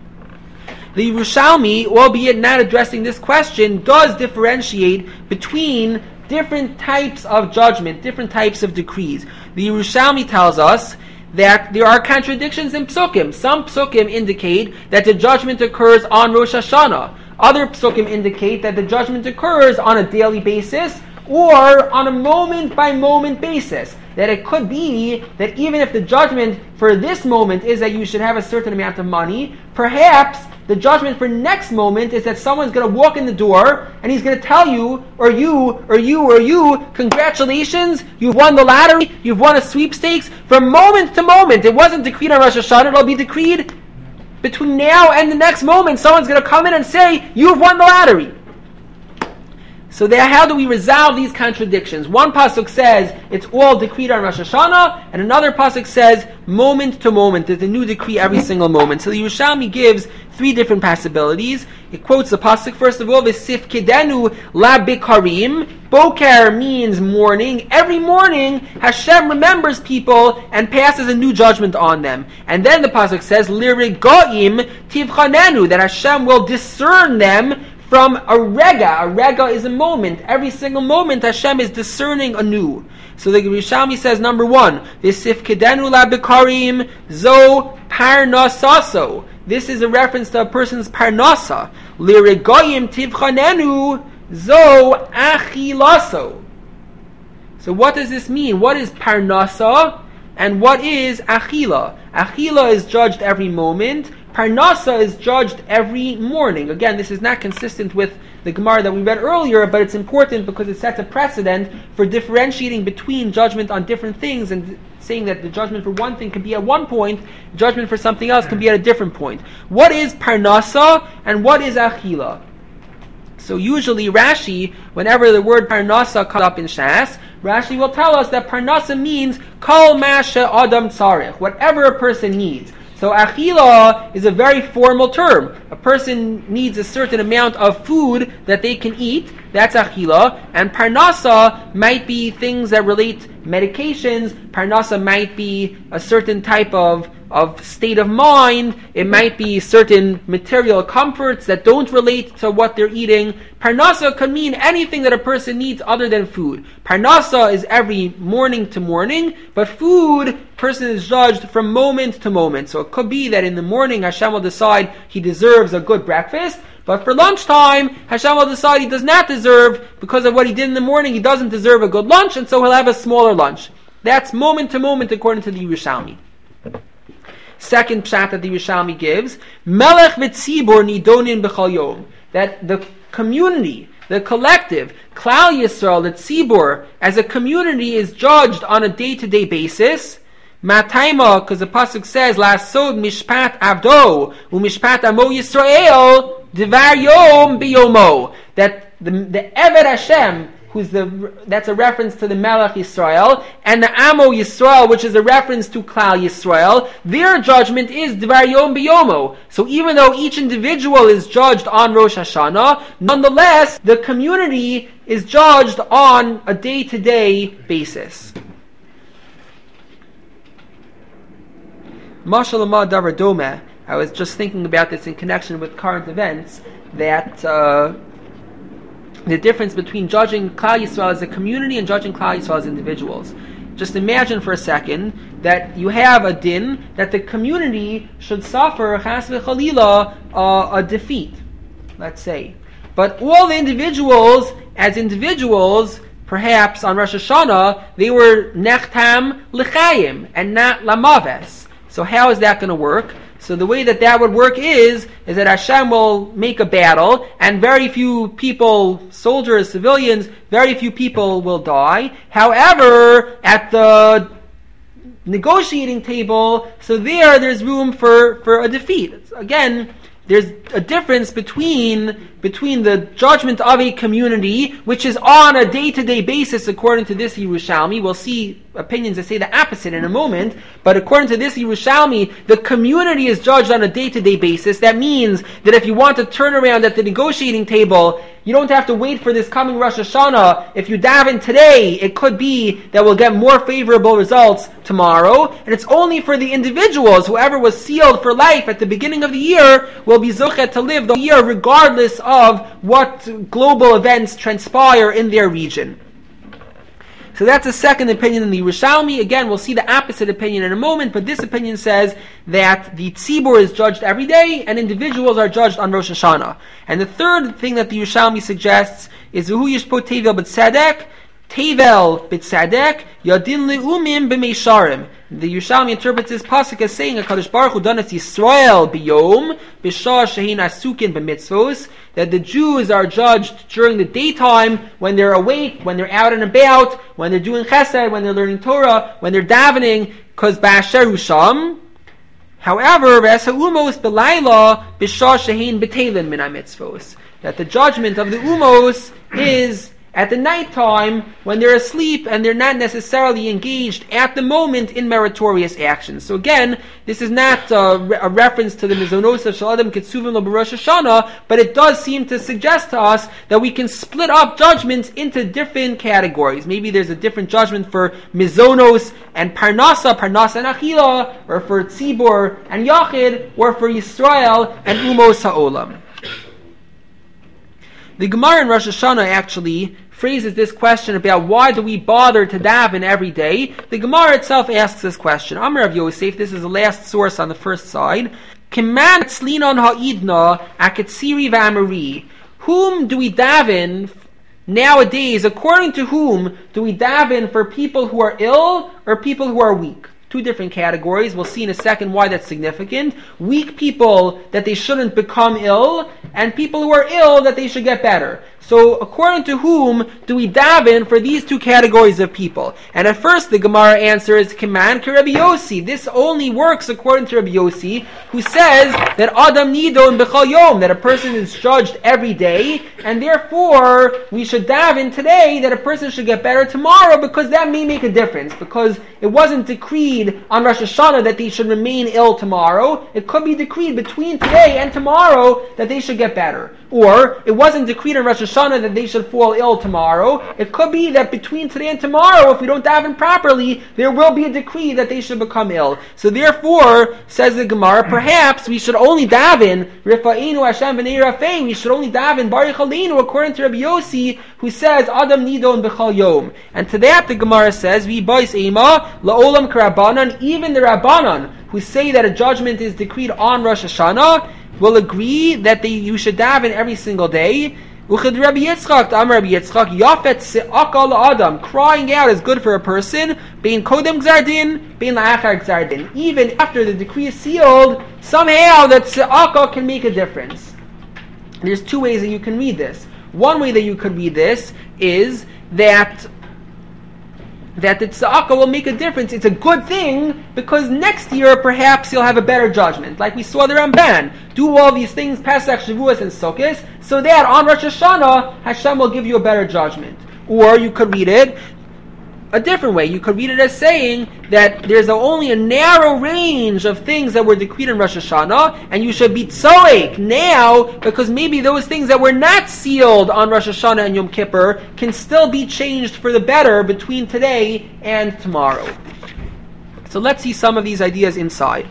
The Yerushalmi, albeit not addressing this question, does differentiate between different types of judgment, different types of decrees. The Yerushalmi tells us that there are contradictions in psukim. Some psukim indicate that the judgment occurs on Rosh Hashanah. Other psukim indicate that the judgment occurs on a daily basis or on a moment-by-moment basis. That it could be that even if the judgment for this moment is that you should have a certain amount of money, perhaps the judgment for next moment is that someone's going to walk in the door and he's going to tell you, or you, or you, or you, congratulations, you've won the lottery, you've won a sweepstakes. From moment to moment, it wasn't decreed on Rosh Hashanah, it'll be decreed between now and the next moment. Someone's going to come in and say, you've won the lottery. So there, how do we resolve these contradictions? One pasuk says it's all decreed on Rosh Hashanah, and another pasuk says moment to moment. There's a new decree every single moment. So the Yerushalmi gives three different possibilities. It quotes the pasuk first of all, "V'sifkedenu labikarim." Boker means morning. Every morning, Hashem remembers people and passes a new judgment on them. And then the pasuk says, "Lirigoim tivchanenu," that Hashem will discern them from a rega. A rega is a moment. Every single moment Hashem is discerning anew. So the Yerushalmi says, number one, V'sifkedenu labikarim zo parnasaso. This is a reference to a person's parnasa. Lirigoyim tivchanenu zo achilaso. So what does this mean? What is parnasa and what is achila? Achila is judged every moment. Parnasa is judged every morning. Again, this is not consistent with the Gemara that we read earlier, but it's important because it sets a precedent for differentiating between judgment on different things and saying that the judgment for one thing can be at one point, judgment for something else can be at a different point. What is Parnasa and what is Achila? So usually Rashi, whenever the word Parnasa comes up in Shas, Rashi will tell us that Parnasa means Kol Masha Adam Tzarech, whatever a person needs. So achila is a very formal term. A person needs a certain amount of food that they can eat. That's achila. And parnasa might be things that relate medications. Parnasa might be a certain type of of state of mind. It might be certain material comforts that don't relate to what they're eating. Parnasa can mean anything that a person needs other than food. Parnasa is every morning to morning, but food, person is judged from moment to moment. So it could be that in the morning Hashem will decide he deserves a good breakfast, but for lunchtime, Hashem will decide he does not deserve, because of what he did in the morning, he doesn't deserve a good lunch, and so he'll have a smaller lunch. That's moment to moment according to the Yerushalmi. Second pshat that the Yerushalmi gives, Melech v'tzibur nidonin b'chal yom, that the community, the collective, Klal Yisrael, the tzibur, as a community is judged on a day-to-day basis. Mataima, because the pasuk says, "Lasod mishpat avdo u'mishpat amo Yisrael divar yom biyomo," that the the Eved Hashem, who's the that's a reference to the Melech Yisrael, and the Amo Yisrael, which is a reference to Klal Yisrael, their judgment is divar yom biyomo. So even though each individual is judged on Rosh Hashanah, nonetheless the community is judged on a day-to-day basis. Mashal Amad Davar Domeh. I was just thinking about this in connection with current events, that uh, the difference between judging Klal Yisrael as a community and judging Klal Yisrael as individuals. Just imagine for a second that you have a din that the community should suffer chas v'chalila uh, a defeat, let's say. But all the individuals, as individuals, perhaps on Rosh Hashanah, they were nechtam l'chayim and not lamaves. So how is that going to work? So the way that that would work is, is that Hashem will make a battle, and very few people, soldiers, civilians, very few people will die. However, at the negotiating table, so there, there's room for, for a defeat. Again, there's a difference between between the judgment of a community, which is on a day-to-day basis according to this Yerushalmi. We'll see opinions that say the opposite in a moment, but according to this Yerushalmi, the community is judged on a day-to-day basis. That means that if you want to turn around at the negotiating table, you don't have to wait for this coming Rosh Hashanah. If you daven today, it could be that we'll get more favorable results tomorrow, and it's only for the individuals. Whoever was sealed for life at the beginning of the year will be zochet to live the year regardless of what global events transpire in their region. So that's a second opinion in the Yerushalmi. Again, we'll see the opposite opinion in a moment, but this opinion says that the tzibur is judged every day and individuals are judged on Rosh Hashanah. And the third thing that the Yerushalmi suggests is V'hu yishpot tevel b'tzedek, tevel b'tzedek, yadin le'umim b'meisharim. The Yerushalmi interprets this pasuk as saying, HaKadosh Baruch Hu donas Yisrael b'yom, b'shah shehin asukin b'mitzvos, that the Jews are judged during the daytime when they're awake, when they're out and about, when they're doing chesed, when they're learning Torah, when they're davening, because ba'asher usham. However, v'es ha'umos b'layla b'shah shehin b'teilin min ha'mitzvos, that the judgment of the umos is at the nighttime when they're asleep and they're not necessarily engaged at the moment in meritorious actions. So again, this is not uh, a reference to the mizonos of Shal Adam Ketsuvim Lo B'Rosh Hashanah, but it does seem to suggest to us that we can split up judgments into different categories. Maybe there's a different judgment for mizonos and parnasa, parnasa and achila, or for tzibur and yachid, or for Yisrael and umos ha'olam. The Gemara in Rosh Hashanah actually phrases this question about why do we bother to daven every day. The Gemara itself asks this question. Amar Rav Yosef, this is the last source on the first side. Kiman tzlinon ha'idna aketziri v'amari. Whom do we daven nowadays? According to whom do we daven for people who are ill or people who are weak? Two different categories. We'll see in a second why that's significant. Weak people, that they shouldn't become ill, and people who are ill, that they should get better. So, according to whom do we daven for these two categories of people? And at first, the Gemara answers, Kiman ki Rabbi Yossi. This only works according to Rabbi Yossi, who says that Adam nidon b'chal yom, that a person is judged every day, and therefore we should daven today that a person should get better tomorrow, because that may make a difference. Because it wasn't decreed on Rosh Hashanah that they should remain ill tomorrow. It could be decreed between today and tomorrow that they should get better. Or it wasn't decreed on Rosh Hashanah that they should fall ill tomorrow. It could be that between today and tomorrow, if we don't daven properly, there will be a decree that they should become ill. So therefore, says the Gemara, perhaps we should only daven Rifa'inu Hashem v'nei Rafei. We should only daven Baruch Aleinu according to Rabbi Yossi, who says Adam Nidon b'chal Yom. And to that the Gemara says, Vi bois ema la'olam k'Rabbanan. Even the Rabbanan who say that a judgment is decreed on Rosh Hashanah will agree that they, you should daven every single day. Uchad Rabbi Yitzchak, Amar Rabbi Yitzchak, Yafet se'akal Adam, crying out is good for a person, bein kodem gzardin, bein la'achar gzardin. Even after the decree is sealed, somehow that se'akal can make a difference. There's two ways that you can read this. One way that you could read this is that that the tzedakah will make a difference. It's a good thing because next year perhaps you'll have a better judgment. Like we saw the Ramban. Do all these things, Pesach, Shavuos, and Sukkot, so that on Rosh Hashanah, Hashem will give you a better judgment. Or you could read it a different way. You could read it as saying that there's only a narrow range of things that were decreed in Rosh Hashanah, and you should be tzoek now, because maybe those things that were not sealed on Rosh Hashanah and Yom Kippur can still be changed for the better between today and tomorrow. So let's see some of these ideas inside.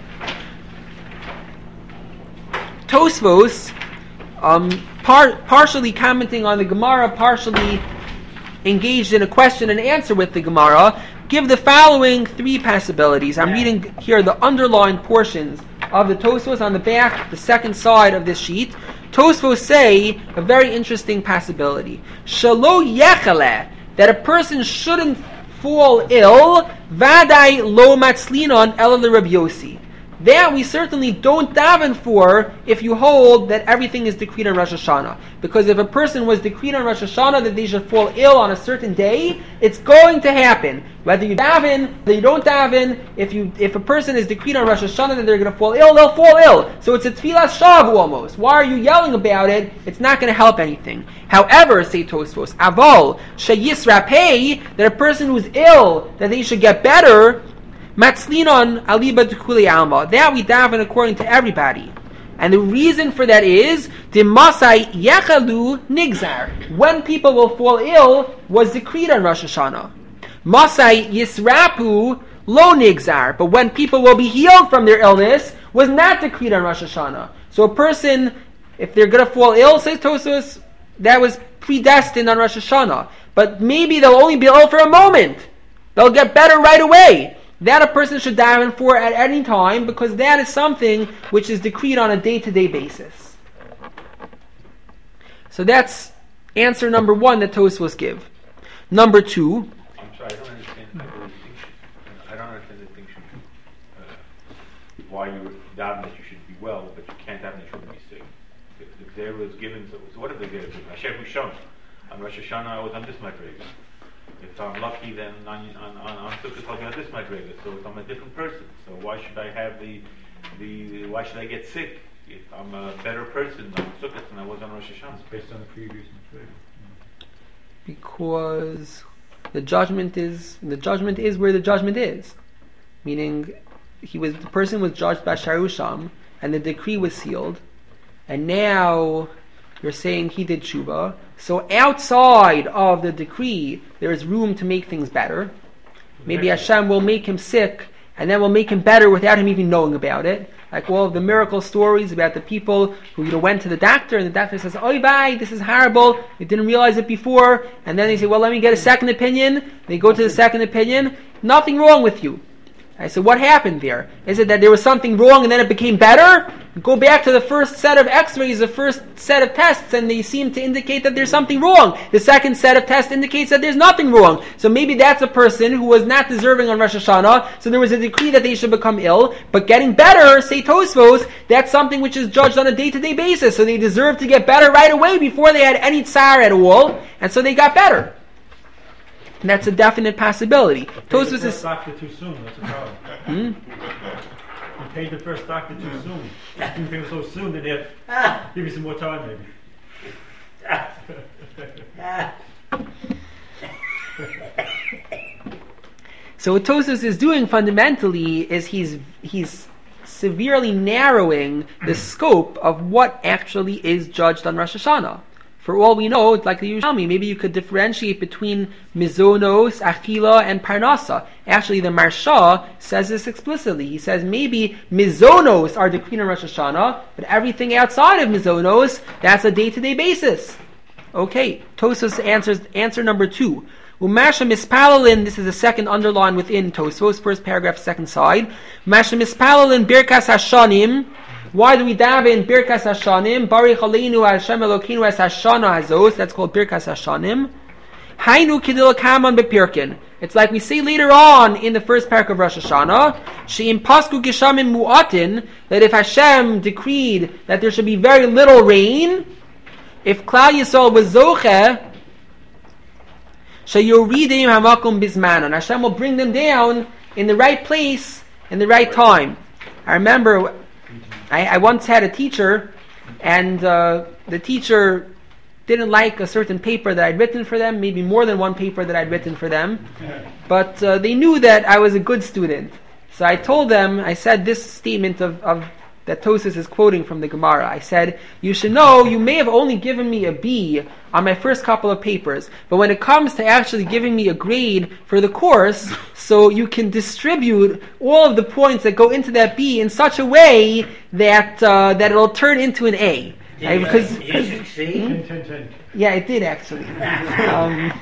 Tosfos, um, par- partially commenting on the Gemara, partially engaged in a question and answer with the Gemara, give the following three possibilities. I'm reading here the underlined portions of the Tosfos on the back, the second side of this sheet. Tosfos say a very interesting possibility. Shalo yechale, that a person shouldn't fall ill, vadai lo matzlinon ela l'Rabbi Yossi. That we certainly don't daven for if you hold that everything is decreed on Rosh Hashanah. Because if a person was decreed on Rosh Hashanah that they should fall ill on a certain day, it's going to happen. Whether you daven, whether you don't daven, if you if a person is decreed on Rosh Hashanah that they're going to fall ill, they'll fall ill. So it's a tefillah shavu almost. Why are you yelling about it? It's not going to help anything. However, say Tosfos, aval sheyisrapei, that a person who's ill, that they should get better, matzlinon aliba dekuli alma, that we daven according to everybody. And the reason for that is the masai yechalu nigzar, when people will fall ill was decreed on Rosh Hashanah. Masai yisrapu lo nigzar, but when people will be healed from their illness was not decreed on Rosh Hashanah. So a person, if they're going to fall ill, says Tosfos, that was predestined on Rosh Hashanah. But maybe they'll only be ill for a moment. They'll get better right away. That a person should daven for at any time, because that is something which is decreed on a day-to-day basis. So that's answer number one that Tosfos give. Number two. I'm sorry, I don't understand the distinction. I don't understand the distinction. Uh, why you daven that you should be well, but you can't daven that you shouldn't be sick. If, if there was given, so, so what if they gave it? Hashem Hushon. On Rosh Hashanah, I was on this madrega. If I'm lucky, then on on on, on Sukkot I'll be on this madrega. So if I'm a different person, so why should I have the the why should I get sick if I'm a better person on Sukkot than I was on Rosh Hashanah? It's based on the previous madrega. Because the judgment is the judgment is where the judgment is, meaning he was the person was judged by Sharusham and the decree was sealed, and now you're saying he did tshuva. So outside of the decree, there is room to make things better. Maybe Hashem will make him sick, and then will make him better without him even knowing about it. Like all of the miracle stories about the people who you know, went to the doctor, and the doctor says, "Oy vay, this is horrible. You didn't realize it before." And then they say, "Well, let me get a second opinion." They go to the second opinion. Nothing wrong with you. I said, what happened there? Is it that there was something wrong and then it became better? Go back to the first set of x-rays, the first set of tests, and they seem to indicate that there's something wrong. The second set of tests indicates that there's nothing wrong. So maybe that's a person who was not deserving on Rosh Hashanah, so there was a decree that they should become ill, but getting better, say Tosfos, that's something which is judged on a day-to-day basis, so they deserve to get better right away before they had any tsar at all, and so they got better. And that's a definite possibility. Tosfos the is... first doctor too soon, that's a problem. Hmm? You paid the first doctor too soon. You think so soon that they have give you some more time maybe. So what Tosfos is doing fundamentally is he's he's severely narrowing the scope of what actually is judged on Rosh Hashanah. For all we know, it's like the Yerushalmi, maybe you could differentiate between mizonos, achila, and parnasa. Actually, the Marsha says this explicitly. He says maybe mizonos are decreed on Rosh Hashanah, but everything outside of mizonos, that's a day-to-day basis. Okay, Tosfos answers answer number two. Umasha mispalelin, this is the second underline within Tosfos, first paragraph, second side. Umasha mispalelin birkas hashanim. Why do we daven Birkas Hashanim? Baruch Aleinu Hashem Elokeinu es Hashana Hazos. That's called Birkas Hashanim. Hainu Kedil Kaman Bepirkin. It's like we say later on in the first parak of Rosh Hashanah, She'im Pasku Geshamim Mu'atin, that if Hashem decreed that there should be very little rain, if Klal Yisrael was Zoche, She'yoridim Hamakum Bizmanon, Hashem will bring them down in the right place, in the right time. I remember I, I once had a teacher, and uh, the teacher didn't like a certain paper that I'd written for them, maybe more than one paper that I'd written for them, but uh, they knew that I was a good student. So I told them, I said this statement of, of that Tosfos is quoting from the Gemara. I said, you should know, you may have only given me a B on my first couple of papers, but when it comes to actually giving me a grade for the course, so you can distribute all of the points that go into that B in such a way that uh, that it'll turn into an A. Did I, because, you, did you succeed? Hmm? Yeah, it did actually. Um,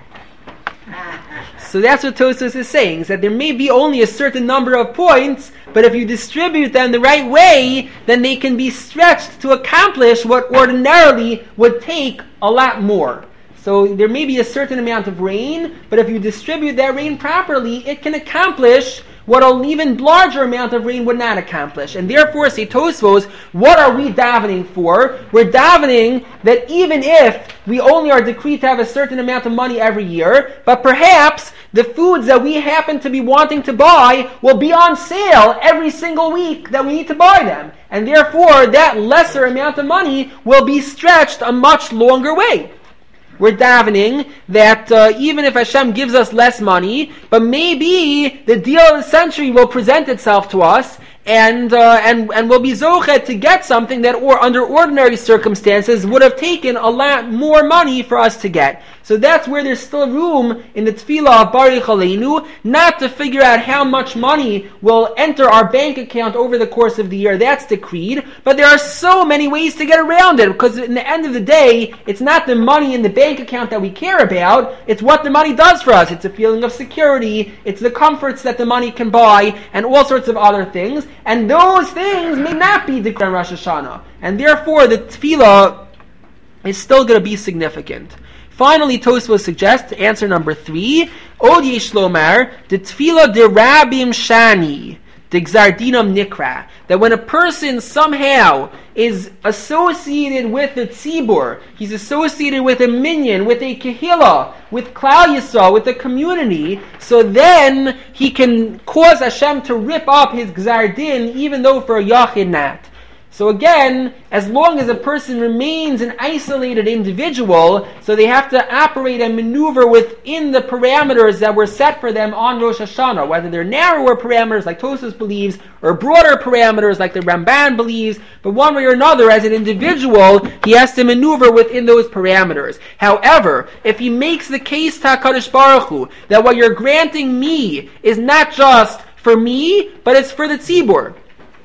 so that's what Tosfos is saying, is that there may be only a certain number of points, but if you distribute them the right way, then they can be stretched to accomplish what ordinarily would take a lot more. So there may be a certain amount of rain, but if you distribute that rain properly, it can accomplish what an even larger amount of rain would not accomplish. And therefore, say Tosfos, what are we davening for? We're davening that even if we only are decreed to have a certain amount of money every year, but perhaps the foods that we happen to be wanting to buy will be on sale every single week that we need to buy them. And therefore, that lesser amount of money will be stretched a much longer way. We're davening that uh, even if Hashem gives us less money, but maybe the deal of the century will present itself to us, and uh, and and we'll be zochet to get something that, or under ordinary circumstances, would have taken a lot more money for us to get. So that's where there's still room in the tefillah of Baruch Aleinu, not to figure out how much money will enter our bank account over the course of the year. That's decreed. But there are so many ways to get around it, because in the end of the day, it's not the money in the bank account that we care about, it's what the money does for us. It's a feeling of security, it's the comforts that the money can buy, and all sorts of other things. And those things may not be declared on Rosh Hashanah. And therefore, the tefillah is still going to be significant. Finally, Tosfos suggests, answer number three, Od yesh lomar, the tefillah de rabim shani, the gzardinam nikra, that when a person somehow is associated with the tzibur, he's associated with a minyan, with a kehillah, with Klal Yisrael, with a community, so then he can cause Hashem to rip up his gzardin, even though for a yachid not. So again, as long as a person remains an isolated individual, so they have to operate and maneuver within the parameters that were set for them on Rosh Hashanah, whether they're narrower parameters like Tosfos believes, or broader parameters like the Ramban believes, but one way or another, as an individual, he has to maneuver within those parameters. However, if he makes the case to HaKadosh Baruch Hu, that what you're granting me is not just for me, but it's for the tzibur,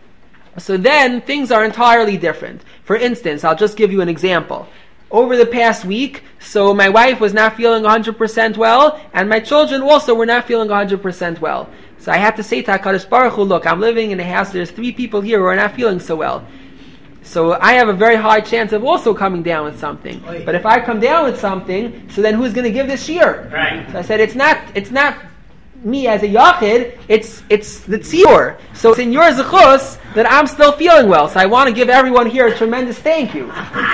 so then things are entirely different. For instance, I'll just give you an example. Over the past week, so my wife was not feeling one hundred percent well, and my children also were not feeling one hundred percent well. So I had to say to HaKadosh Baruch Hu, look, I'm living in a house, there's three people here who are not feeling so well. So I have a very high chance of also coming down with something. But if I come down with something, so then who's going to give this shiur? Right. So I said, it's not, it's not me as a yachid, it's it's the tzibur. So it's in your zechus that I'm still feeling well. So I want to give everyone here a tremendous thank you. Of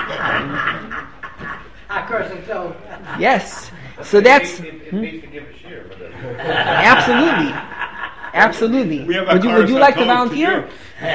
course it's so. Yes. So that's It hmm? pays to give a shiur. but, uh, absolutely, absolutely. We have a Would you would you chorus like to hatov volunteer?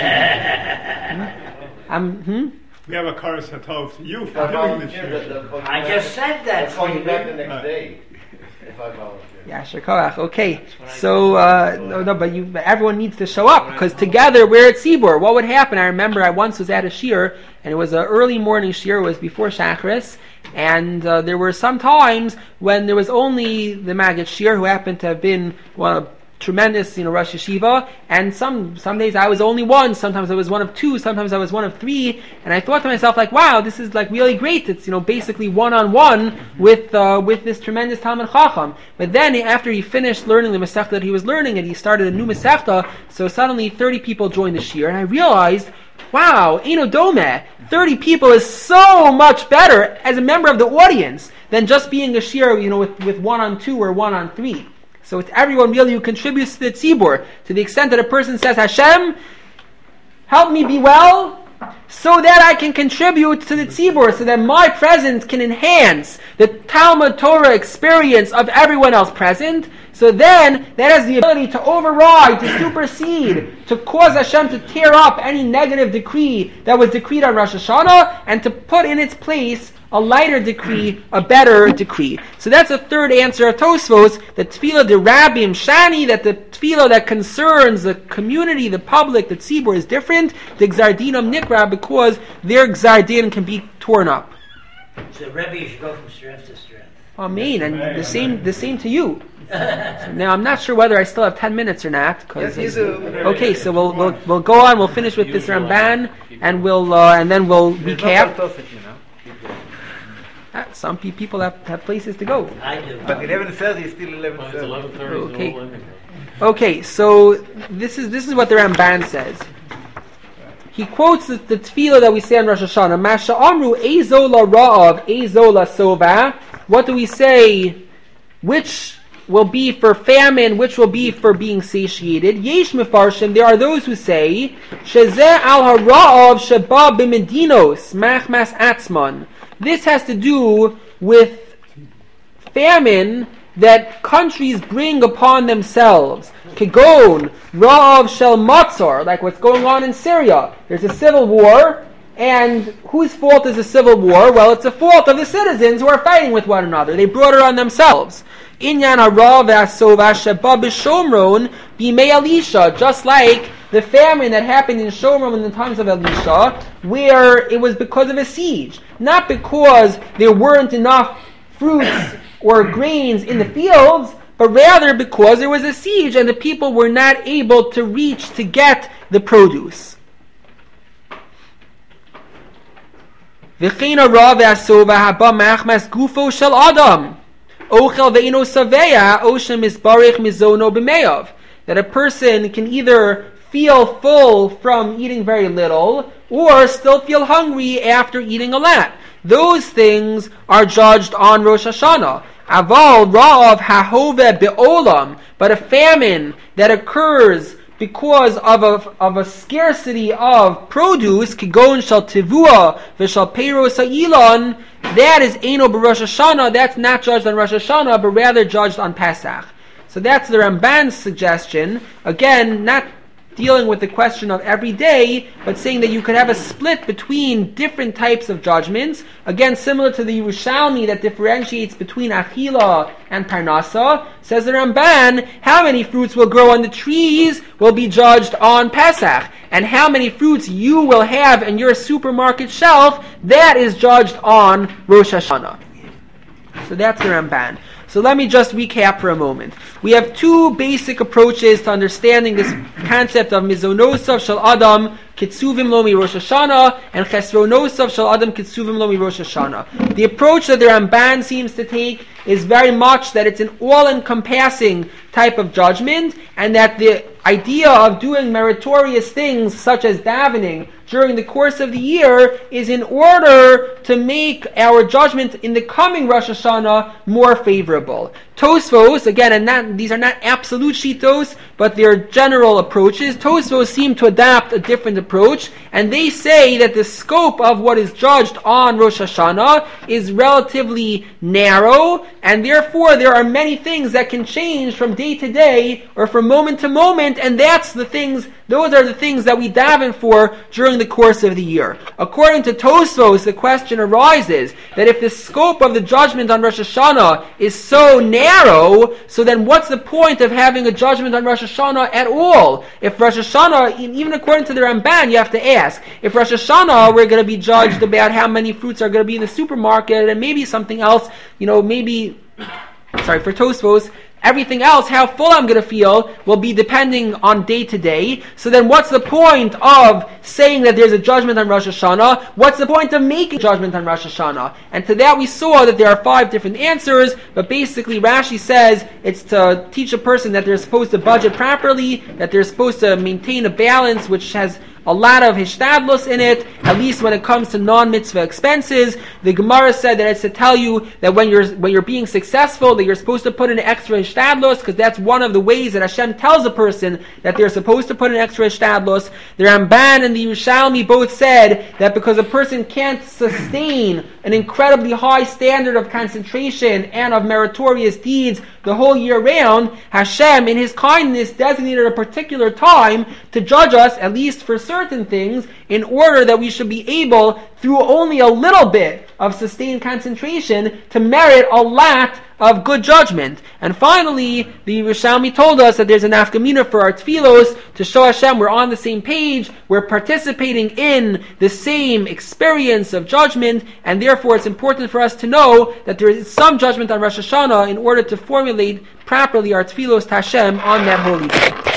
you. Um, hmm? We have a chorus hatov to you If for I doing this volunteer, year. they'll- they'll call you I back- just said that they'll call for you you. back the next Right. day if I volunteer. Yeah, Shekawach. Okay, so uh, no, no, but you, but everyone needs to show up because together we're at Sibur. What would happen? I remember I once was at a shir, and it was an early morning shir. It was before Shachris, and uh, there were some times when there was only the Maggid shir who happened to have been one of tremendous, you know, Rosh Yeshiva, and some some days I was only one, sometimes I was one of two, sometimes I was one of three, and I thought to myself, like, wow, this is like really great. It's, you know, basically one-on-one with uh, with this tremendous Talmid Chacham. But then after he finished learning the Masechta that he was learning, and he started a new Masechta, so suddenly thirty people joined the shir, and I realized, wow, Eino Dome, thirty people is so much better as a member of the audience than just being a shir, you know, with, with one on two or one on three. So it's everyone really who contributes to the tzibur, to the extent that a person says, Hashem, help me be well, so that I can contribute to the tzibur, so that my presence can enhance the Talmud Torah experience of everyone else present. So then, that has the ability to override, to supersede, to cause Hashem to tear up any negative decree that was decreed on Rosh Hashanah, and to put in its place a lighter decree, a better decree. So that's a third answer of Tosfos, the tefillah de Rabbim Shani, that the tefillah that concerns the community, the public, the tzibur is different. The Gzardinam Nikra, because their Gzardin can be torn up. So the Rebbe should go from strength to strength. Amen, and the same, the same to you. Now I'm not sure whether I still have ten minutes or not. Cause Yes, you do. Okay, so we'll we'll we'll go on. We'll finish with this Ramban, and we'll uh, and then we'll There's no recap. Baltosif, you know. Ah, some pe- people have, have places to go. I do. But eleven thirty is still eleven Well, it's thirty. eleven thirty. Okay. Okay, so this is this is what the Ramban says. He quotes the, the tefillah that we say on Rosh Hashanah. Masha amru ezo la ra'av, ezo la sova. What do we say? Which will be for famine, which will be for being satiated? Yesh mefarshim. There are those who say shezeh al hara'av sheba b'medinos machmas atzman. This has to do with famine that countries bring upon themselves. Kegon, Ra'av Shel Matzor, like what's going on in Syria. There's a civil war, and whose fault is the civil war? Well, it's the fault of the citizens who are fighting with one another. They brought it on themselves. Inyan hara v'asova sheba b'shomron b'mei Elisha, just like the famine that happened in Shomron in the times of Elisha, where it was because of a siege. Not because there weren't enough fruits or grains in the fields, but rather because there was a siege and the people were not able to reach to get the produce. V'chein hara v'asova haba machmas gufo shel adam. Ochel ve'ino saveya oshem misbarich mizono b'meyav. That a person can either feel full from eating very little, or still feel hungry after eating a lot. Those things are judged on Rosh Hashanah. Aval ra'av hahove be'olam, but a famine that occurs because of a, of a scarcity of produce, kigon shal tivua v'shal peiros ha'ilon, that is eino b'Rosh Hashanah, that's not judged on Rosh Hashanah, but rather judged on Pesach. So that's the Ramban's suggestion. Again, not dealing with the question of every day, but saying that you could have a split between different types of judgments. Again, similar to the Yerushalmi that differentiates between Achila and Parnasa. Says the Ramban, how many fruits will grow on the trees will be judged on Pesach. And how many fruits you will have in your supermarket shelf, that is judged on Rosh Hashanah. So that's the Ramban. So let me just recap for a moment. We have two basic approaches to understanding this concept of mizonosav shel adam kitzuvim lo mi Rosh Hashanah and chesronosav shel adam kitzuvim lo mi Rosh Hashanah. The approach that the Ramban seems to take is very much that it's an all-encompassing type of judgment, and that the idea of doing meritorious things such as davening during the course of the year is in order to make our judgment in the coming Rosh Hashanah more favorable. Tosfos, again, and not, these are not absolute shitos, but they're general approaches. Tosfos seem to adopt a different approach, and they say that the scope of what is judged on Rosh Hashanah is relatively narrow, and therefore there are many things that can change from day to day or from moment to moment, and that's the things Those are the things that we daven for during the course of the year. According to Tosfos, the question arises that if the scope of the judgment on Rosh Hashanah is so narrow, so then what's the point of having a judgment on Rosh Hashanah at all? If Rosh Hashanah, even according to the Ramban, you have to ask, if Rosh Hashanah we're going to be judged about how many fruits are going to be in the supermarket and maybe something else, you know, maybe, sorry, for Tosfos, everything else, how full I'm going to feel, will be depending on day to day. So then what's the point of saying that there's a judgment on Rosh Hashanah? What's the point of making a judgment on Rosh Hashanah? And to that we saw that there are five different answers, but basically Rashi says it's to teach a person that they're supposed to budget properly, that they're supposed to maintain a balance which has a lot of hishtadlus in it, at least when it comes to non-mitzvah expenses. The Gemara said that it's to tell you that when you're when you're being successful, that you're supposed to put in extra hishtadlus, because that's one of the ways that Hashem tells a person that they're supposed to put in extra hishtadlus. The Ramban and the Yerushalmi both said that because a person can't sustain an incredibly high standard of concentration and of meritorious deeds the whole year round, Hashem, in His kindness, designated a particular time to judge us, at least for certain things, in order that we should be able, through only a little bit of sustained concentration, to merit a lot of good judgment. And finally, the Yerushalmi told us that there's an nafkamina for our tefillos to show Hashem we're on the same page, we're participating in the same experience of judgment, and therefore it's important for us to know that there is some judgment on Rosh Hashanah in order to formulate properly our tefillos to Hashem on that holy day.